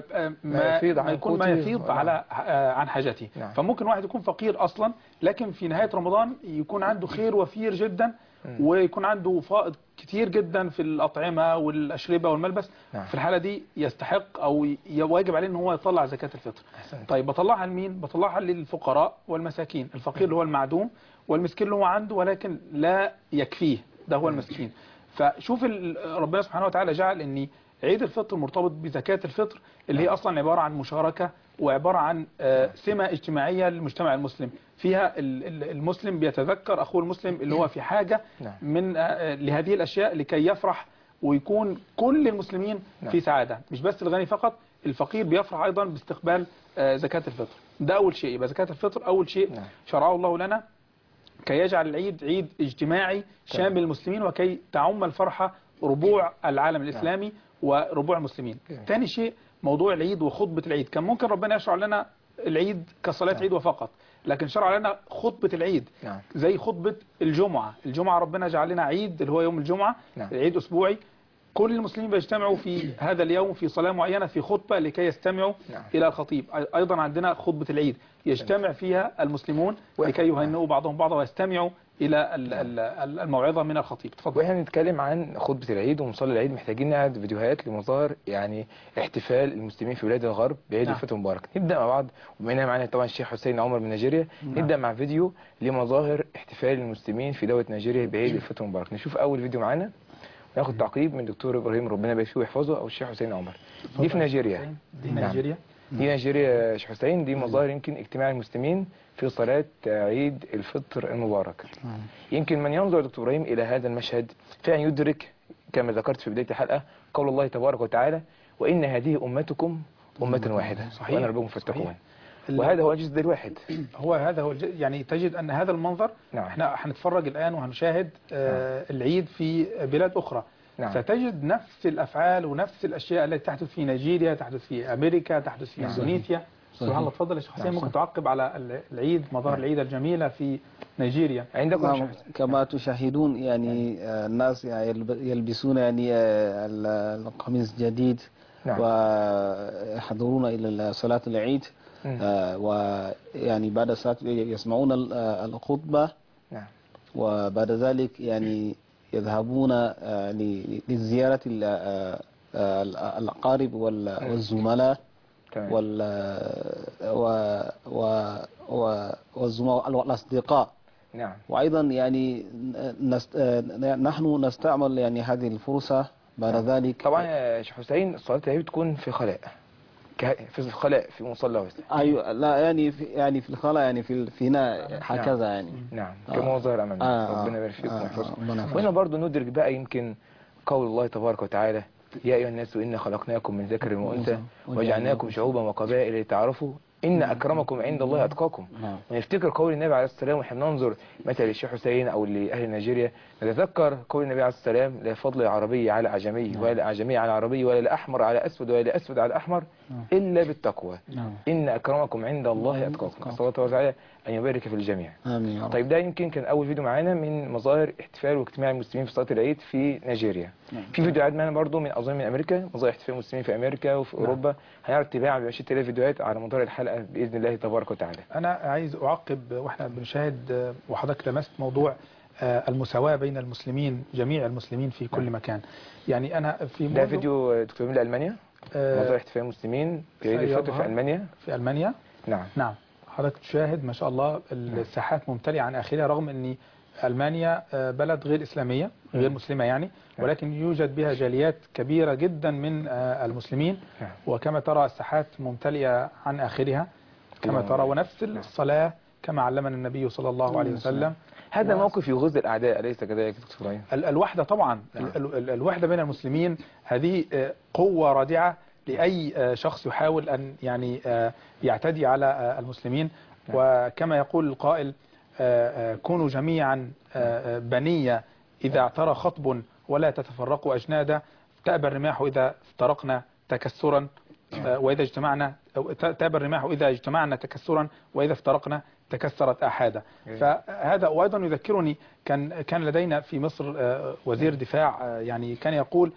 Speaker 2: ما يفيض على عن حاجته. نعم. فممكن واحد يكون فقير أصلا لكن في نهاية رمضان يكون عنده خير وفير جدا ويكون عنده فائض كتير جدا في الأطعمة والأشربة والملبس. نعم. في الحالة دي يستحق أو يواجب عليه أن هو يطلع زكاة الفطر. طيب بطلعها لمين؟ بطلعها للفقراء والمساكين. الفقير اللي هو المعدوم، والمسكين اللي هو عنده ولكن لا يكفيه، ده هو المسكين. فشوف ربنا سبحانه وتعالى جعل أن عيد الفطر مرتبط بزكاة الفطر اللي هي أصلا عبارة عن مشاركة وعبارة عن سمة اجتماعية للمجتمع المسلم، فيها المسلم بيتذكر أخوه المسلم اللي هو في حاجة من لهذه الأشياء لكي يفرح ويكون كل المسلمين في سعادة، مش بس الغني فقط، الفقير بيفرح أيضا باستقبال زكاة الفطر. ده أول شيء. يبقى زكاة الفطر أول شيء شرعه الله لنا كي يجعل العيد عيد اجتماعي شامل المسلمين وكي تعم الفرحة ربوع العالم الإسلامي وربوع المسلمين. ثاني شيء موضوع العيد وخطبة العيد. كان ممكن ربنا يشرع لنا العيد كصلاة عيد وفقط، لكن شرع لنا خطبة العيد زي خطبة الجمعة. الجمعة ربنا جعل لنا عيد اللي هو يوم الجمعة، عيد أسبوعي، كل المسلمين بيجتمعوا في هذا اليوم في صلاة معينة في خطبة لكي يستمعوا إلى الخطيب. أيضا عندنا خطبة العيد يجتمع فيها المسلمون لكي يهنئوا بعضهم بعضا ويستمعوا إلى الموعظة من الخطيب. تفضل.
Speaker 1: واحنا نتكلم عن خطبة العيد ومصلى العيد محتاجين نعد فيديوهات لمظاهر يعني احتفال المسلمين في بلاد الغرب بعيد الفطر المبارك. نبدأ مع بعض، وبما ان معنا طبعا الشيخ حسين عمر من نيجيريا. نبدأ مع فيديو لمظاهر احتفال المسلمين في دولة نيجيريا بعيد الفطر المبارك. نشوف أول فيديو معانا وناخد تعقيب من دكتور إبراهيم ربنا يبارك فيه ويحفظه أو الشيخ حسين عمر. دي في نيجيريا.
Speaker 2: دي نيجيريا.
Speaker 1: دي نيجيريا يا شيخ حسين. دي مظاهر يمكن اجتماع المسلمين في صلاة عيد الفطر المبارك. يمكن من ينظر دكتور إبراهيم إلى هذا المشهد فعلا يدرك كما ذكرت في بداية الحلقة قول الله تبارك وتعالى: وإن هذه أمتكم أمة واحدة وأنا ربكم فاتقون. وهذا هو الجسد الواحد.
Speaker 2: هذا هو يعني تجد أن هذا المنظر احنا هنتفرج الآن وهنشاهد العيد في بلاد أخرى.
Speaker 1: نعم.
Speaker 2: ستجد نفس الأفعال ونفس الأشياء التي تحدث في نيجيريا، تحدث في أمريكا، تحدث في إندونيسيا. سبحان الله. تفضل يا شيخ حسين، ممكن تعقب على العيد، مظاهر العيد الجميلة في نيجيريا
Speaker 1: عندكم
Speaker 4: كما تشاهدون يعني الناس يلبسون يعني القميص جديد،
Speaker 1: نعم.
Speaker 4: ويحضرون إلى صلاة العيد، ويعني بعد الصلاة يسمعون الخطبة،
Speaker 1: نعم.
Speaker 4: وبعد ذلك يعني يذهبون لزيارة الأقارب والزملاء والأصدقاء.
Speaker 1: نعم.
Speaker 4: وأيضا يعني نحن نستعمل يعني هذه الفرصة بعد ذلك.
Speaker 1: طبعا يا شيخ حسين صلاة العيد بتكون في خلاء، في الخلاء في مصلى واسع.
Speaker 4: ايوه، لا يعني في الخلاء، يعني في فينا هكذا يعني.
Speaker 1: نعم. كما ظهر امامنا. ربنا يبارك فيكم ويحفظكم. وهنا برضه ندرك بقى يمكن قول الله تبارك وتعالى: يا ايها الناس انا خلقناكم من ذكر وانثى وجعلناكم شعوبا وقبائل لتعارفوا ان اكرمكم عند الله اتقاكم. ونفتكر قول النبي عليه السلام، واحنا بننظر مثل الشيخ حسين او لاهل نيجيريا، نتذكر قول النبي عليه السلام: لا فضل عربي على اعجمي ولا اعجمي على عربي ولا الاحمر على اسود ولا اسود على احمر الا بالتقوى ان اكرمكم عند الله اتقاكم. نسال الله تعالى ان يبارك في الجميع.
Speaker 4: امين.
Speaker 1: طيب ده يمكن كان اول فيديو معانا من مظاهر احتفال واجتماع المسلمين في صلاه العيد في نيجيريا. في فيديوهات معانا برضو من اظن من امريكا، مظاهر احتفال المسلمين في امريكا وفي اوروبا. هنعرض تباع ب 20,000 فيديوهات على مدار الحلقه باذن الله تبارك وتعالى.
Speaker 2: أنا عايز أعقب واحنا بنشاهد وحضرتك لمست موضوع المساواة بين المسلمين، جميع المسلمين في كل مكان. يعني أنا في
Speaker 1: ده فيديو دكتور من ألمانيا، مظاهر احتفال المسلمين في عيد الفطر في ألمانيا.
Speaker 2: في ألمانيا.
Speaker 1: نعم.
Speaker 2: نعم. حضرتك تشاهد ما شاء الله الساحات ممتلئة عن آخرها، رغم أن ألمانيا بلد غير إسلامية، غير مسلمة يعني، ولكن يوجد بها جاليات كبيرة جدا من المسلمين. وكما ترى الساحات ممتلئة عن آخرها كما ترى، ونفس الصلاة كما علمنا النبي صلى الله عليه وسلم.
Speaker 1: هذا موقف يغز الأعداء، أليس كذلك دكتور إبراهيم؟
Speaker 2: الوحدة طبعا. الوحدة بين المسلمين هذه قوة رادعة لأي شخص يحاول أن يعني يعتدي على المسلمين. وكما يقول القائل: كونوا جميعا بنية إذا اعترى خطب ولا تتفرقوا أجنادا، تأبى الرماح إذا افترقنا تكسرا وإذا اجتمعنا، تأبى الرماح إذا اجتمعنا تكسرا وإذا افترقنا تكسرت أحادا. فهذا وأيضا يذكرني كان لدينا في مصر وزير دفاع يعني كان يقول: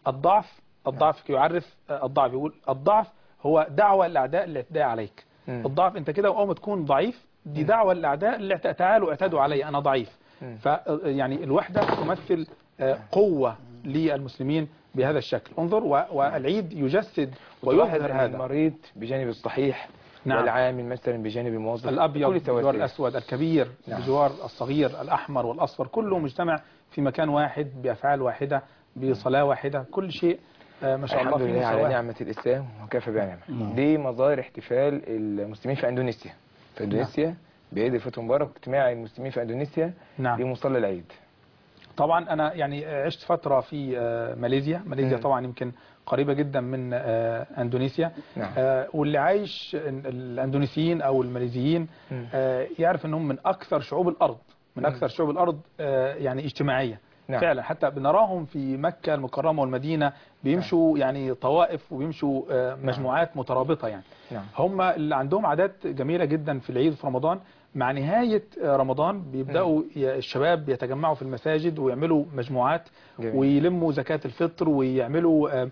Speaker 2: الضعف يعرف الضعف، يقول الضعف هو دعوة للأعداء الاعتداء عليك. الضعف أنت كده وأول ما تكون ضعيف دي دعوة للأعداء اللي تعالوا اعتدوا علي أنا ضعيف. فيعني الوحدة تمثل قوة للمسلمين بهذا الشكل. انظر، والعيد يجسد ويظهر هذا.
Speaker 1: المريض بجانب الصحيح، نعم، والعامل مثلا بجانب الموظف،
Speaker 2: الأبيض بجوار الأسود، الكبير نعم، بجوار الصغير، الأحمر والأصفر، كله مجتمع في مكان واحد بأفعال واحدة بصلاة واحدة، كل شيء ما شاء الله.
Speaker 1: الحمد لله على نعمة الإسلام وكفى بها نعمة. دي مظاهر احتفال المسلمين في أندونيسيا. في أندونيسيا نعم، بعيد الفطر المبارك، اجتماع المسلمين في أندونيسيا نعم، لمصلى العيد.
Speaker 2: طبعا أنا يعني عشت فترة في ماليزيا طبعا يمكن قريبة جدا من أندونيسيا نعم. واللي عايش الأندونيسيين أو الماليزيين يعرف أنهم من أكثر شعوب الأرض، من أكثر شعوب الأرض يعني اجتماعية نعم. فعلا حتى بنراهم في مكة المكرمة والمدينة بيمشوا يعني طوائف وبيمشوا مجموعات مترابطة يعني نعم. هم اللي عندهم عادات جميلة جدا في العيد في رمضان. مع نهاية رمضان بيبدأوا الشباب يتجمعوا في المساجد ويعملوا مجموعات جميل. ويلموا زكاة الفطر ويعملوا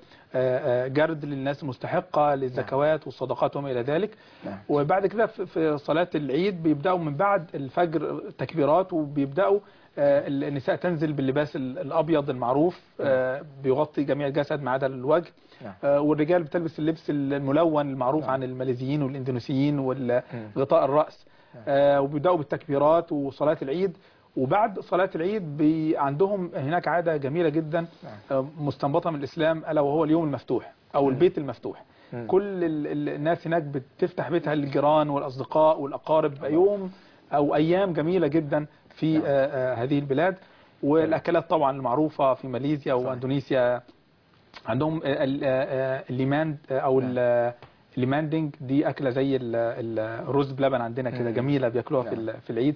Speaker 2: جرد للناس المستحقة للزكوات والصدقات وما إلى ذلك نعم. وبعد كده في صلاة العيد بيبدأوا من بعد الفجر تكبيرات، وبيبدأوا النساء تنزل باللباس الأبيض المعروف بيغطي جميع الجسد ما عدا الوجه والرجال بتلبس اللبس الملون المعروف عن الماليزيين والاندونيسيين والغطاء الرأس وبيبدأوا بالتكبيرات وصلاة العيد. وبعد صلاة العيد عندهم هناك عادة جميلة جدا مستنبطة من الإسلام، ألا وهو اليوم المفتوح أو البيت المفتوح. كل الناس هناك بتفتح بيتها للجيران والأصدقاء والأقارب يوم أو أيام جميلة جدا في هذه البلاد. والأكلات طبعا المعروفة في ماليزيا وأندونيسيا عندهم الليماند أو الليماندنج، دي أكلة زي الرز بلبن عندنا كده جميلة بيأكلوها في العيد.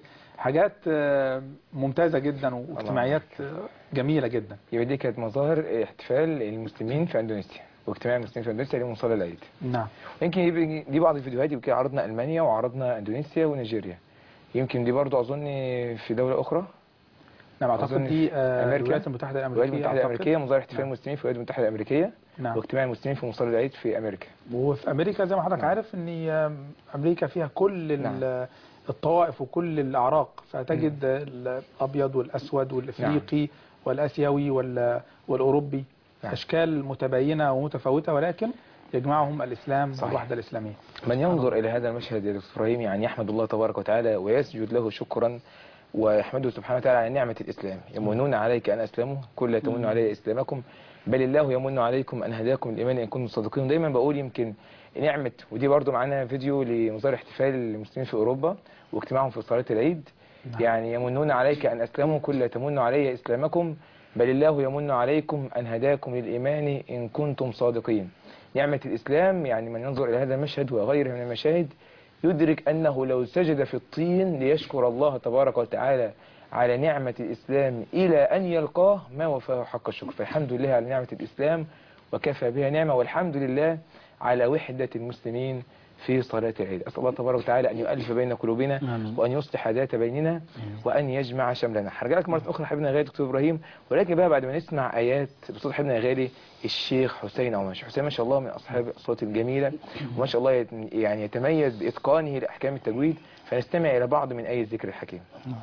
Speaker 2: حاجات ممتازة جدا واجتماعيات جميلة جدا.
Speaker 1: يبقى دي كانت مظاهر احتفال المسلمين في اندونيسيا واجتماع المسلمين في اندونيسيا ليوم مصلى العيد.
Speaker 2: نعم.
Speaker 1: يمكن دي بعض الفيديوهات، يمكن عرضنا المانيا وعرضنا اندونيسيا ونيجيريا، يمكن دي برضو اظن في دولة اخرى.
Speaker 2: نعم اعتقد دي
Speaker 1: امريكا،
Speaker 2: الولايات المتحدة
Speaker 1: الولايات المتحدة الامريكية، مظاهر احتفال
Speaker 2: نعم.
Speaker 1: المسلمين في الولايات المتحدة الامريكية.
Speaker 2: نعم.
Speaker 1: واجتماع المسلمين في مصلى العيد في امريكا.
Speaker 2: وفي امريكا زي ما حضرتك عارف ان امريكا فيها كل
Speaker 1: نعم.
Speaker 2: الطوائف وكل الاعراق، فتجد الابيض والاسود والافريقي والاسيوي والاوروبي،
Speaker 1: نعم.
Speaker 2: اشكال متباينة ومتفاوتة، ولكن يجمعهم الاسلام والوحدة الاسلامية.
Speaker 1: من ينظر الى هذا المشهد يا دكتور ابراهيم يعني يحمد الله تبارك وتعالى ويسجد له شكرا، ويحمده سبحانه وتعالى على نعمة الإسلام. يمنون عليك أن أسلموا، كل لا تمنوا علي إسلامكم بل الله يمن عليكم أن هداكم الإيمان إن كنتم صادقين. دايما بقول يمكن نعمة، ودي برضو معانا فيديو لمظاهر احتفال المسلمين في أوروبا واجتماعهم في صلاة العيد. يعني يمنون عليك أن أسلموا، كل لا تمنوا علي إسلامكم بل الله يمن عليكم أن هداكم للإيمان إن كنتم صادقين. نعمة الإسلام، يعني من ينظر إلى هذا المشهد وغيره من المشاهد يدرك أنه لو سجد في الطين ليشكر الله تبارك وتعالى على نعمة الإسلام إلى أن يلقاه ما وفاه حق الشكر. فالحمد لله على نعمة الإسلام وكفى بها نعمة، والحمد لله على وحدة المسلمين في صلاة العيد. أسأل الله تبارك وتعالى أن يؤلف بين قلوبنا وأن يصلح ذات بيننا وأن يجمع شملنا. هرجع لك مرة أخرى حبيبنا غالي دكتور إبراهيم، ولكن بقى بعد ما نسمع آيات بصوت حبيبنا غالي الشيخ حسين عماش. حسين ما شاء الله من أصحاب الصوت الجميلة، وما شاء الله يعني يتميز بإتقانه لأحكام التجويد، فنستمع إلى بعض من آية الذكر الحكيم.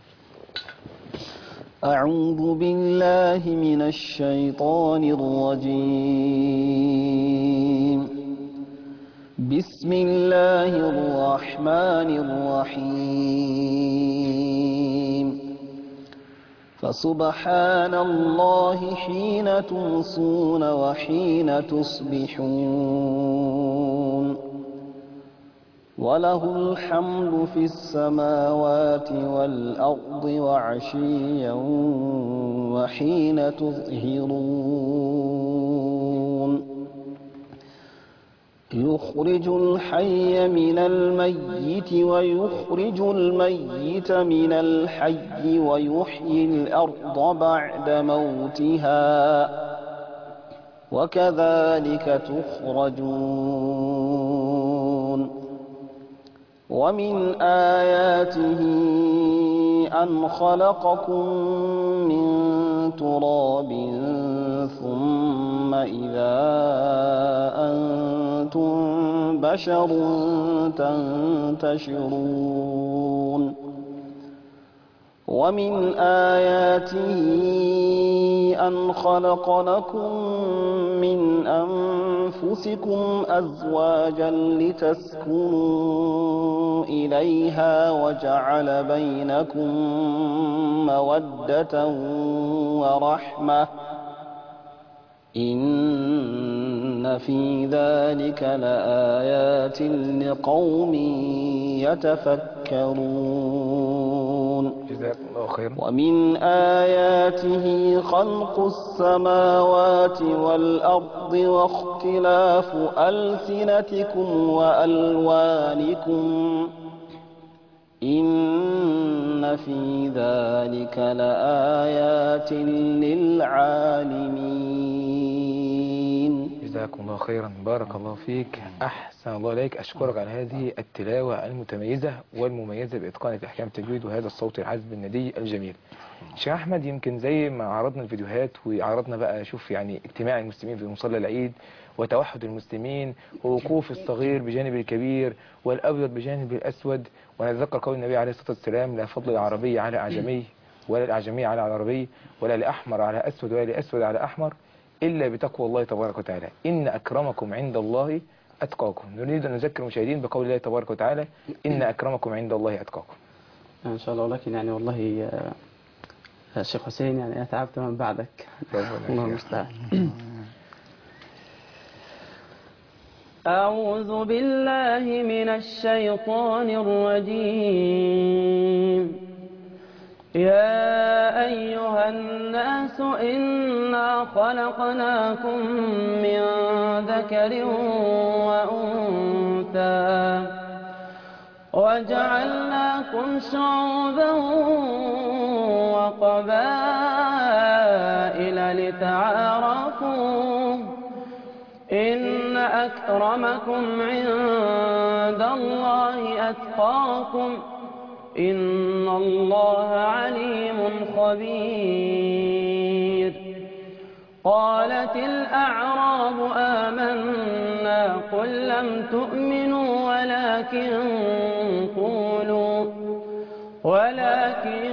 Speaker 4: أعوذ بالله من الشيطان الرجيم. بسم الله الرحمن الرحيم. فسبحان الله حين تمسون وحين تصبحون، وله الحمد في السماوات والأرض وعشيا وحين تظهرون. يخرج الحي من الميت ويخرج الميت من الحي ويحيي الأرض بعد موتها وكذلك تخرجون. ومن آياته أن خلقكم من تراب ثم إذا أنتم بشر تنتشرون. ومن آياته أن خلق لكم من أنفسكم أزواجا لتسكنوا إليها وجعل بينكم مودة ورحمة إن في ذلك لآيات لقوم يتفكرون.
Speaker 1: جزاكم الله خيرا.
Speaker 4: ومن آياته خلق السماوات والأرض واختلاف ألسنتكم وألوانكم إن في ذلك لآيات للعالمين.
Speaker 1: جزاكم الله خيرا، بارك الله فيك، أحسن الله إليك. أشكرك على هذه التلاوة المتميزة والمميزة بإتقان أحكام التجويد وهذا الصوت العذب الندي الجميل. شيخ أحمد، يمكن زي ما عرضنا الفيديوهات وعرضنا بقى شوف يعني اجتماع المسلمين في مصلى العيد وتوحد المسلمين ووقوف الصغير بجانب الكبير والأبيض بجانب الأسود، ونتذكر قول النبي عليه الصلاة والسلام: لا فضل العربي على أعجمي ولا الأعجمي على العربي ولا لأحمر على أسود ولا لأسود على أحمر إلا بتقوى الله تبارك وتعالى، إن أكرمكم عند الله أتقاكم. نريد أن نذكر المشاهدين بقول الله تبارك وتعالى: إن أكرمكم عند الله أتقاكم.
Speaker 3: إن شاء الله. ولكن يعني والله الشيخ حسين يعني أتعبت من بعدك. الله المستعان. أعوذ بالله من الشيطان الرجيم. يا أيها الناس إنا خلقناكم من ذكر وأنثى وجعلناكم شعوبا وقبائل لتعارفوا إن أكرمكم عند الله أتقاكم إن الله عليم خبير. قالت الأعراب آمنا قل لم تؤمنوا ولكن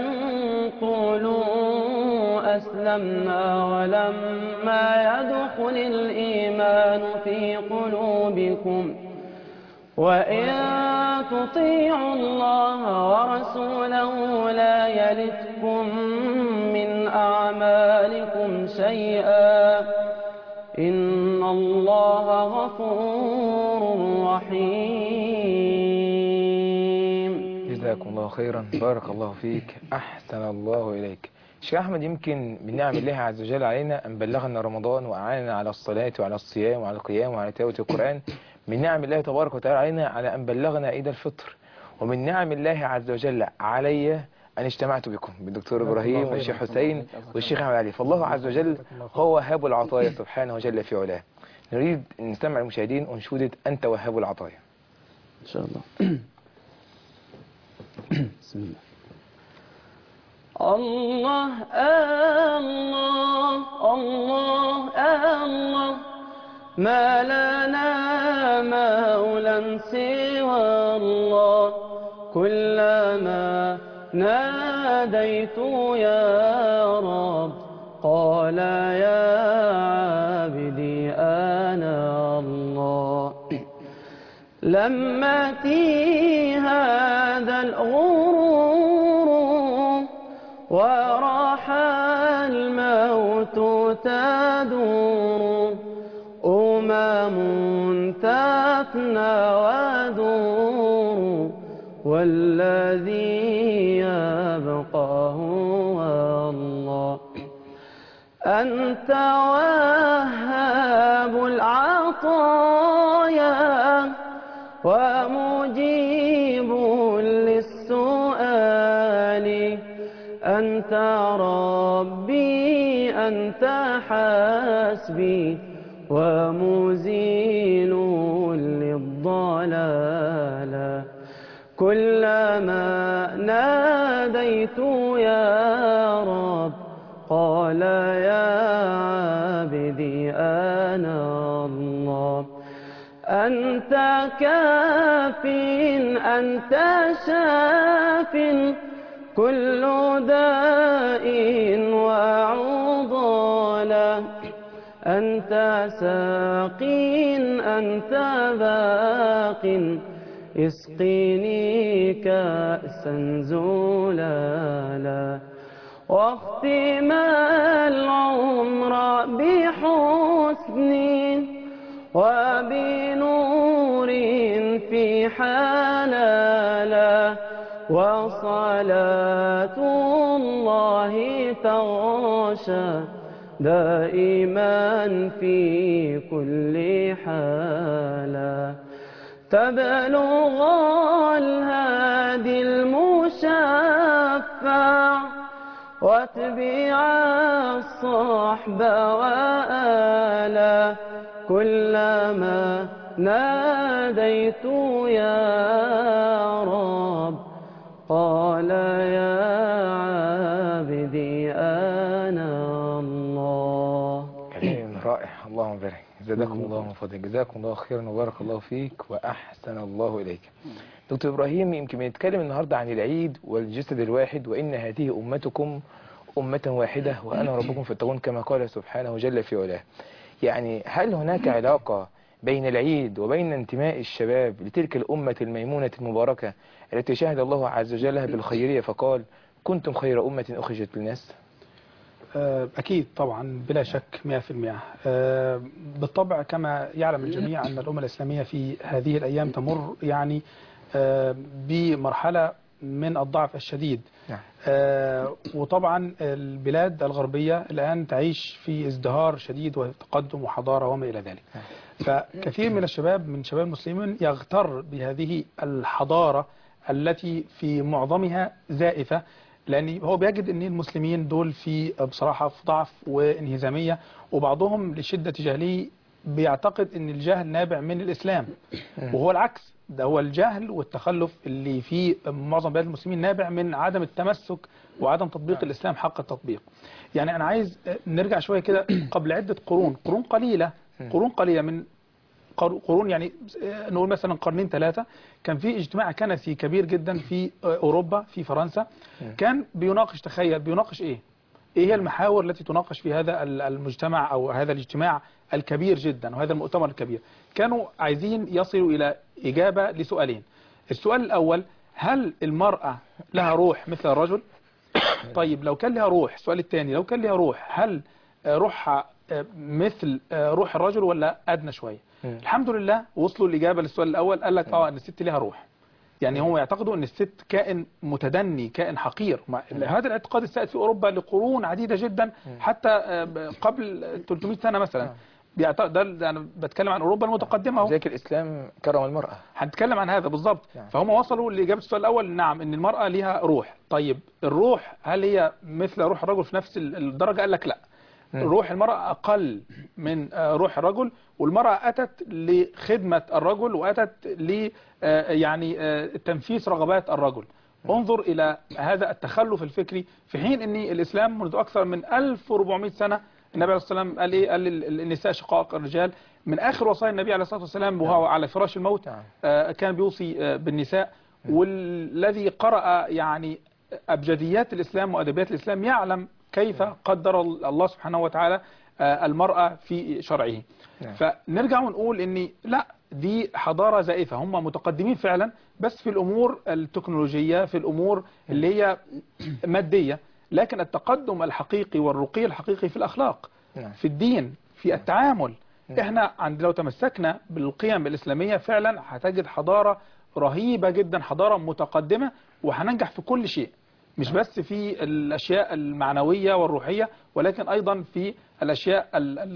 Speaker 3: قولوا أسلمنا ولما يدخل الإيمان في قلوبكم وإن تطيعوا الله ورسوله لا يلتكم من أعمالكم شيئا إن الله غفور رحيم.
Speaker 1: جزاكم الله خيرا، بارك الله فيك، أحسن الله إليك. شيخ أحمد، يمكن من نعم الله عز وجل علينا أن بلغنا رمضان وأعاننا على الصلاة وعلى الصيام وعلى القيام وعلى تلاوة القرآن. من نعم الله تبارك وتعالى علينا على أن بلغنا عيد الفطر. ومن نعم الله عز وجل علي أن اجتمعت بكم بالدكتور إبراهيم والشيخ حسين والشيخ أحمد علي. فالله عز وجل هو وهاب العطايا سبحانه جل في علاه. نريد أن نستمع المشاهدين أنشودة أنت وهاب العطايا
Speaker 3: إن شاء الله. بسم الله. الله الله الله الله ما لنا مولى سوى الله كلما ناديت يا رب قال يا عبدي أنا الله. لما في هذا الغرور وراح الموت تدور تفنى ودور والذي يبقى هو الله. أنت وهاب العطايا ومجيب للسؤال أنت ربي أنت حسبي ومزيل للضلال. كلما ناديت يا رب قال يا عبدي أنا الله. أنت كاف أنت شاف كل داء وعضال. أنت ساقي أنت باق اسقيني كأسا زلالا. واختم العمر بحسن وبنور في حلالا. وصلاة الله تغشى دائما في كل حالة. تبلغ الهادي المشفع واتبع الصحب وآلا. كلما ناديت يا رب قال يا عبدي أنا الله.
Speaker 1: كلام رائع، اللهم بارك. زادكم الله من فضلك، جزاكم الله خيرا وبارك الله فيك وأحسن الله إليك. دكتور إبراهيم، يمكن بنتكلم النهاردة عن العيد والجسد الواحد، وإن هذه أمتكم أمة واحدة وأنا ربكم فاتقون كما قال سبحانه جل في علاه. يعني هل هناك علاقة بين العيد وبين انتماء الشباب لتلك الأمة الميمونة المباركة التي شهد الله عز وجل بالخيرية فقال كنتم خير أمة أخرجت للناس؟
Speaker 2: أكيد طبعا بلا شك 100%. بالطبع كما يعلم الجميع أن الأمة الإسلامية في هذه الأيام تمر يعني بمرحلة من الضعف الشديد. وطبعا البلاد الغربية الآن تعيش في ازدهار شديد وتقدم وحضارة وما إلى ذلك. فكثير من الشباب من شباب المسلمين يغتر بهذه الحضارة التي في معظمها زائفة، لأن هو بيجد أن المسلمين دول في بصراحة في ضعف وانهزامية، وبعضهم لشدة جهله بيعتقد أن الجهل نابع من الإسلام، وهو العكس، ده هو الجهل والتخلف اللي في معظم بلاد المسلمين نابع من عدم التمسك وعدم تطبيق الإسلام حق التطبيق. يعني أنا عايز نرجع شوية كده قبل عدة قرون قليلة من قرون، يعني نقول مثلا قرنين ثلاثة، كان في اجتماع كنسي كبير جدا في أوروبا في فرنسا، كان بيناقش، تخيل بيناقش إيه هي المحاور التي تناقش في هذا المجتمع أو هذا الاجتماع الكبير جدا وهذا المؤتمر الكبير. كانوا عايزين يصلوا إلى إجابة لسؤالين. السؤال الأول، هل المرأة لها روح مثل الرجل؟ طيب لو كان لها روح، السؤال الثاني، لو كان لها روح هل روحها مثل روح الرجل ولا أدنى شوية؟ الحمد لله وصلوا الإجابة للسؤال الأول، قال لك أن الست لها روح. يعني هم يعتقدوا أن الست كائن متدني، كائن حقير. هذا الاعتقاد السائد في أوروبا لقرون عديدة جدا، حتى قبل 300 سنة مثلا. ده أنا بتكلم عن أوروبا المتقدمة.
Speaker 1: ذلك الإسلام كرم المرأة،
Speaker 2: هنتكلم عن هذا بالضبط. فهم وصلوا لإجابة السؤال الأول، نعم، أن المرأة لها روح. طيب الروح هل هي مثل روح الرجل في نفس الدرجة؟ قال لك لا، روح المرأة أقل من روح الرجل، والمرأة أتت لخدمة الرجل وأتت ل يعني تنفيذ رغبات الرجل. انظر إلى هذا التخلف الفكري، في حين أن الإسلام منذ أكثر من 1400 سنة النبي عليه الصلاة والسلام قال إيه؟ قال النساء شقائق الرجال. من آخر وصايا النبي عليه الصلاة والسلام وهو على فراش الموت كان بيوصي بالنساء. والذي قرأ يعني أبجديات الإسلام وأدبيات الإسلام يعلم كيف قدر الله سبحانه وتعالى المرأة في شرعه. فنرجع ونقول ان لا، دي حضارة زائفة، هم متقدمين فعلا بس في الأمور التكنولوجية، في الأمور اللي هي مادية، لكن التقدم الحقيقي والرقي الحقيقي في الأخلاق، في الدين، في التعامل. احنا لو تمسكنا بالقيم الإسلامية فعلا هتجد حضارة رهيبة جدا، حضارة متقدمة، وهننجح في كل شيء، مش بس في الأشياء المعنوية والروحية، ولكن أيضا في الأشياء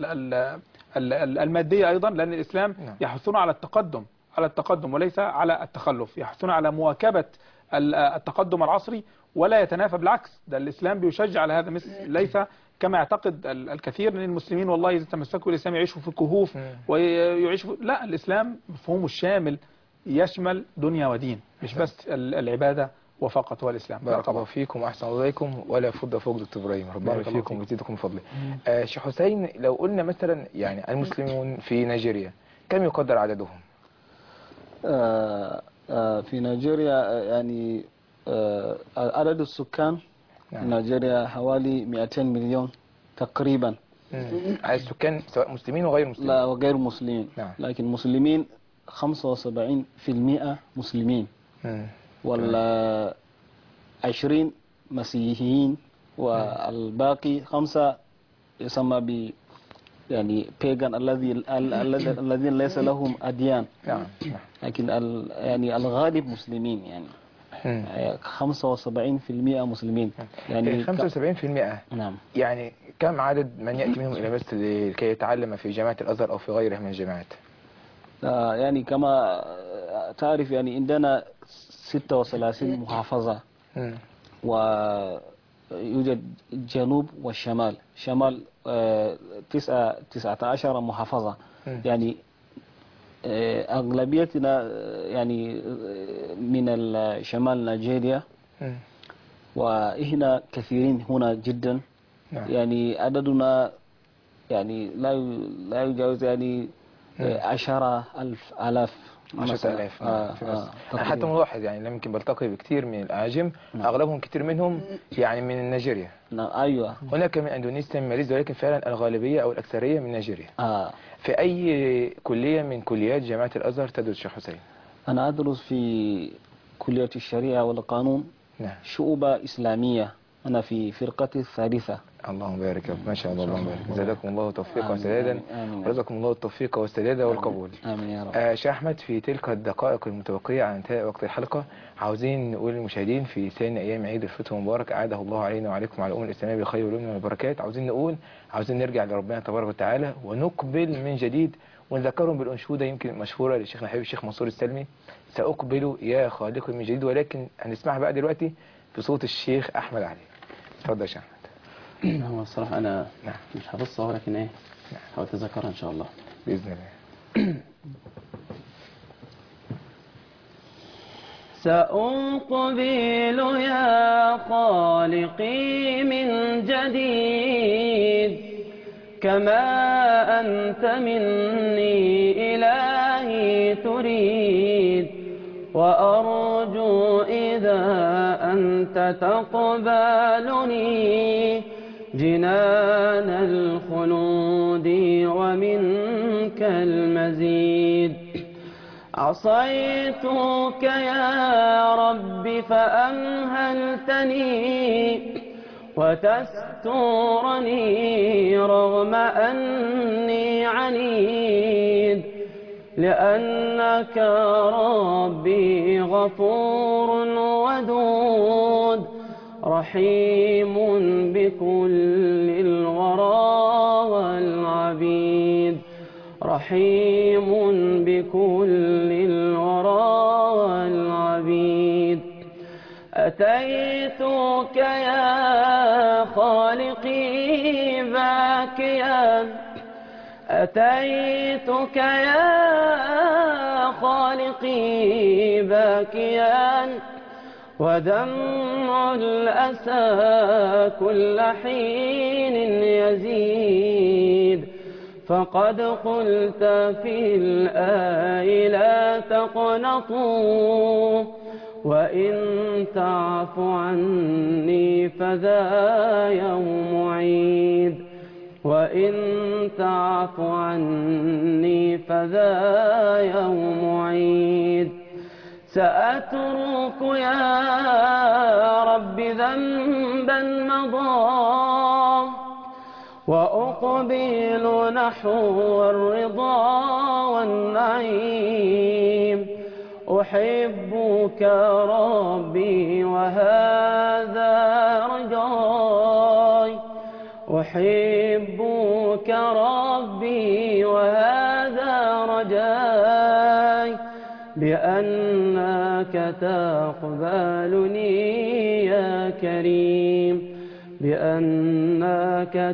Speaker 2: المادية أيضا، لأن الإسلام يحثنا على التقدم وليس على التخلف، يحثنا على مواكبة التقدم العصري ولا يتنافى، بالعكس، ده الإسلام بيشجع على هذا، ليس كما يعتقد الكثير من المسلمين والله إذا تمسكوا بالإسلام يعيشوا في الكهوف ويعيشوا لا، الإسلام مفهومه الشامل يشمل دنيا ودين، مش بس العبادة وفقط هو الإسلام.
Speaker 1: بارك الله فيكم وأحسن الله إليكم، ولا فض فوق دكتور إبراهيم، ربنا يبارك فيكم ويزيدكم فضله. شيخ حسين، لو قلنا مثلا يعني المسلمون في نيجيريا كم يقدر عددهم؟
Speaker 4: في نيجيريا يعني عدد السكان في نيجيريا حوالي 200 مليون تقريبا.
Speaker 1: عدد السكان سواء مسلمين وغير مسلمين؟
Speaker 4: لا، وغير مسلمين. لكن مسلمين 75% مسلمين، ولا 20 مسيحيين، والباقي 5 يسمى ب يعني بيغان الذين ليس لهم أديان. لكن يعني الغالب مسلمين، يعني 75% مسلمين. يعني
Speaker 1: 75%.
Speaker 4: نعم.
Speaker 1: يعني كم عدد من يأتي منهم إلى مصر لكي يتعلم في جامعة الأزهر أو في غيرها من الجامعات؟
Speaker 4: يعني كما تعرف يعني عندنا 36 محافظة، ويوجد الجنوب والشمال. شمال 19 محافظة. يعني أغلبيتنا يعني من الشمال نيجيريا، وإحنا كثيرين هنا جدا. يعني عددنا يعني لا يجاوز يعني 10,000
Speaker 1: في مصر. أنا حتى ملاحظ يعني لما يمكن بلتقي بكثير من الأعاجم، أغلبهم كثير منهم يعني من نيجيريا.
Speaker 4: أيوة.
Speaker 1: هناك من أندونيسيا، من ماليزيا، ولكن فعلا الغالبية أو الأكثرية من نيجيريا. في أي كلية من كليات جامعة الأزهر تدرس شيخ حسين؟
Speaker 4: أنا أدرس في كلية الشريعة والقانون. شعوبة إسلامية. أنا في فرقة الثالثة.
Speaker 1: اللهم بارك يا رب، ما شاء الله، اللهم بارك. زادكم الله توفيقا
Speaker 4: آمين،
Speaker 1: وسدادا،
Speaker 4: آمين.
Speaker 1: ورزقكم الله التوفيق والسداد والقبول.
Speaker 4: آمين يا رب.
Speaker 1: شيخ أحمد، في تلك الدقائق المتبقية عن انتهاء وقت الحلقة، عاوزين نقول للمشاهدين في ثاني أيام عيد الفطر المبارك أعاده الله علينا وعليكم وعلى الأمة الإسلامية بالخير واليمن والبركات، عاوزين نرجع لربنا تبارك وتعالى ونقبل من جديد، ونذكرهم بالأنشودة يمكن مشهورة لشيخنا حبيب الشيخ منصور السلمي، سأقبل يا خالقي من جديد، ولكن هنسمعها بقى دلوقتي بصوت الشيخ أحمد علي. اتفضل يا شيخ أحمد.
Speaker 3: هو الصراحة أنا
Speaker 1: نعم.
Speaker 3: مش حافظها، ولكن إيه حاول أتذكرها إن شاء الله
Speaker 1: بإذن الله.
Speaker 3: سأقبل يا خالقي من جديد، كما أنت مني إلهي تريد، وأرجو إذا أنت تقبلني جنان الخلود ومنك المزيد. عصيتك يا رب فأمهلتني، وتسترني رغم أني عنيد، لأنك ربي غفور ودود، رحيم بكل الورى والعبيد، رحيم بكل الورى والعبيد. أتيتك يا خالقي باكيا، أتيتك يا خالقي باكيا، ودمع الأسى كل حين يزيد، فقد قلت في الآي لا تقنطوا، وإن تعف عني فذا يوم عيد، وإن تعف عني فذا يوم عيد. سأترك يا رب ذنبا مضى، وأقبل نحو الرضا والنعيم. أحبك ربي وهذا رجاي، أحبك ربي وهذا رجاي، بأنك تقبلني يا كريم، بأنك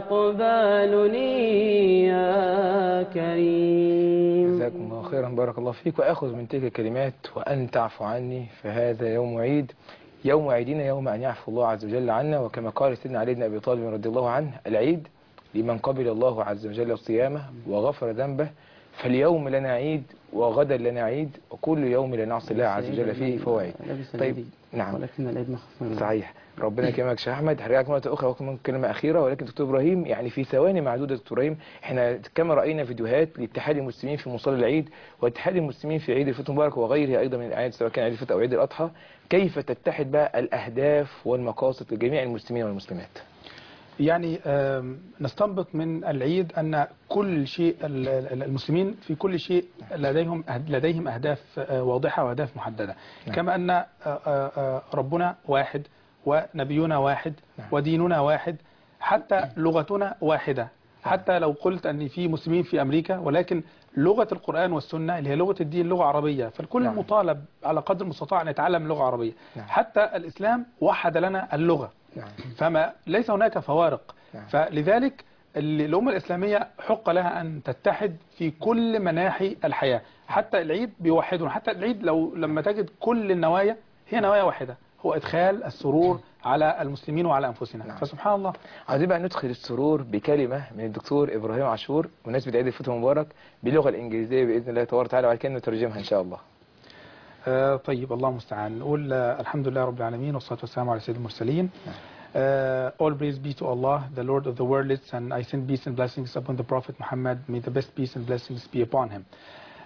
Speaker 3: تقبلني يا كريم.
Speaker 1: جزاكم الله خيرا، بارك الله فيك. وأخذ من تلك الكلمات وأن تعفو عني فهذا يوم عيد، يوم عيدنا، يوم أن يعفو الله عز وجل عنا. وكما قال سيدنا علي بن أبي طالب رضي الله عنه: العيد لمن قبل الله عز وجل صيامه وغفر ذنبه، فاليوم لنا عيد وغدا لنا عيد، وكل يوم لا نعصي الله عز وجل فيه فهو عيد. طيب نعم،
Speaker 3: ولكن العيد مخفف.
Speaker 1: صحيح. ربنا يكرمك شيخ احمد. هرجعك مره اخرى وممكن كلمه اخيره، ولكن دكتور ابراهيم يعني في ثواني معدوده دكتور ابراهيم، احنا كما راينا فيديوهات لاتحاد المسلمين في مصلى العيد واتحاد المسلمين في عيد الفطر المبارك وغيره ايضا من الاعياد، سواء كان عيد الفطر او عيد الاضحى، كيف تتحد بقى الاهداف والمقاصد لجميع المسلمين والمسلمات؟
Speaker 2: يعني نستنبط من العيد أن كل شيء المسلمين في كل شيء لديهم أهداف واضحة وأهداف محددة.
Speaker 1: نعم.
Speaker 2: كما أن ربنا واحد ونبينا واحد وديننا واحد، حتى لغتنا واحدة. حتى لو قلت أن في مسلمين في أمريكا، ولكن لغة القرآن والسنة اللي هي لغة الدين لغة عربية، فالكل
Speaker 1: نعم.
Speaker 2: مطالب على قدر المستطاع أن يتعلم لغة عربية.
Speaker 1: نعم.
Speaker 2: حتى الإسلام وحد لنا اللغة.
Speaker 1: نعم.
Speaker 2: فما ليس هناك فوارق.
Speaker 1: نعم.
Speaker 2: فلذلك الأمة الإسلامية حق لها أن تتحد في كل مناحي الحياة. حتى العيد بيوحدنا، حتى العيد لما تجد كل النوايا هي نوايا واحدة، هو إدخال السرور على المسلمين وعلى أنفسنا.
Speaker 1: نعم.
Speaker 2: فسبحان الله.
Speaker 1: عايزين بقى ندخل السرور بكلمة من الدكتور إبراهيم عاشور بمناسبة عيد الفطر المبارك باللغة الإنجليزية بإذن الله تبارك وتعالى، وبعد كده نترجمها إن شاء الله.
Speaker 2: طيب، الله المستعان. نقول الحمد لله رب العالمين والصلاة والسلام على سيد المرسلين. All praise be to Allah, the Lord of the worlds, and I send peace and blessings upon the Prophet Muhammad. May the best peace and blessings be upon him.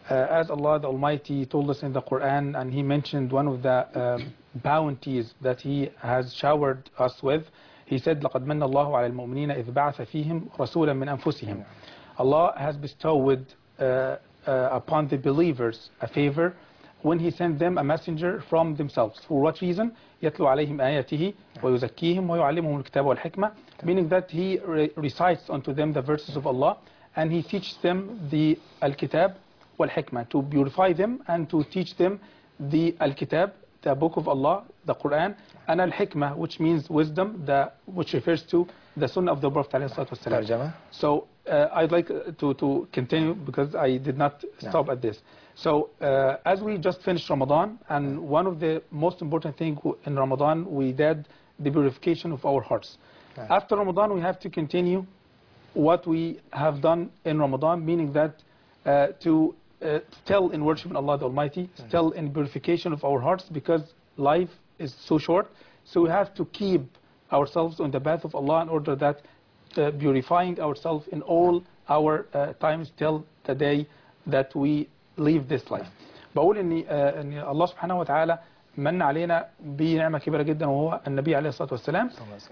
Speaker 2: As Allah the Almighty told us in the Quran, and He mentioned one of the bounties that He has showered us with, He said, لَقَدْ مَنَّ اللَّهُ عَلَى الْمُؤْمِنِينَ إِذْ بَعَثَ فِيهِمْ رَسُولًا مِنْ أَنفُسِهِمْ. Allah has bestowed upon the believers a favor when He sent them a messenger from themselves. For what reason? يَتْلُو عَلَيْهِمْ آيَاتِهِ وَيُزَكِّيهِمْ وَيُعَلِّمُهُمُ الْكِتَابَ وَالْحِكْمَةَ, meaning that He recites unto them the verses of Allah, and He teaches them the Al-Kitab wal-Hikmah, to purify them and to teach them the Al-Kitab, the book of Allah, the Quran, and Al-Hikmah, which means wisdom, which refers to the Sunnah of the Prophet ﷺ. So I'd like to continue because I did not stop at this. So as we just finished Ramadan, and one of the most important things in Ramadan, we did the purification of our hearts. After Ramadan, we have to continue what we have done in Ramadan, meaning that to still in worshiping Allah the Almighty, still in purification of our hearts, because life is so short. So we have to keep ourselves on the path of Allah in order that purifying ourselves in all our times till the day that we leave this life. بقول ان الله سبحانه وتعالى من علينا بنعمة كبيرة جدا، وهو النبي عليه الصلاة والسلام.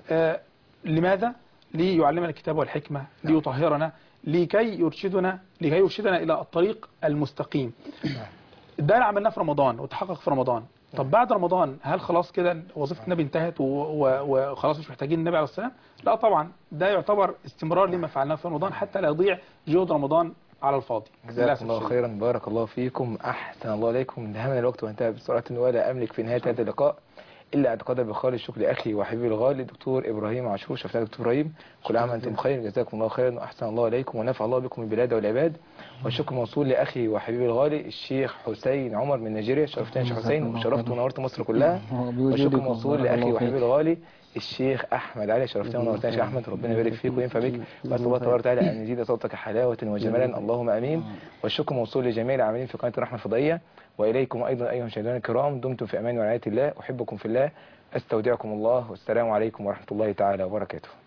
Speaker 2: لماذا؟ ليعلمنا الكتاب والحكمة، ليطهرنا، لكي يرشدنا إلى الطريق المستقيم. ده اللي عملناه في رمضان وتحقق في رمضان. طب بعد رمضان هل خلاص كده وظيفة النبي انتهت وخلاص مش محتاجين النبي عليه السلام؟ لا طبعا، ده يعتبر استمرار لما فعلناه في رمضان حتى لا يضيع جهد رمضان على الفاضي.
Speaker 1: جزاكم الله خيرا، بارك الله فيكم، أحسن الله إليكم. انتهى الوقت وانتهى بسرعة، ولا أملك في نهاية هذا اللقاء إلا أتقدم بخالص الشكر لأخي وحبيبي الغالي دكتور إبراهيم عاشور. شفتنا دكتور إبراهيم، كل عام وأنتم بخير، جزاكم الله خيرا وأحسن الله إليكم ونفع الله بكم البلاد والعباد. والشكر موصول لأخي وحبيبي الغالي الشيخ حسين عمر من نيجيريا. شرفتنا يا شيخ حسين وشرفت ونورت مصر كلها. والشكر موصول لأخي وحبيبي الغالي الشيخ أحمد علي. شرفتنا ونورتنا يا شيخ أحمد، ربنا يبارك فيك وينفع بك، وأسأل الله تبارك وتعالى أن يزيد صوتك حلاوة وجمالا، اللهم آمين. والشكر موصول لجميع العاملين في قناة الرحمة الفضائية، وإليكم أيضا أيها المشاهدون الكرام. دمتم في أمان ورعاية الله، أحبكم في الله، أستودعكم الله، والسلام عليكم ورحمة الله تعالى وبركاته.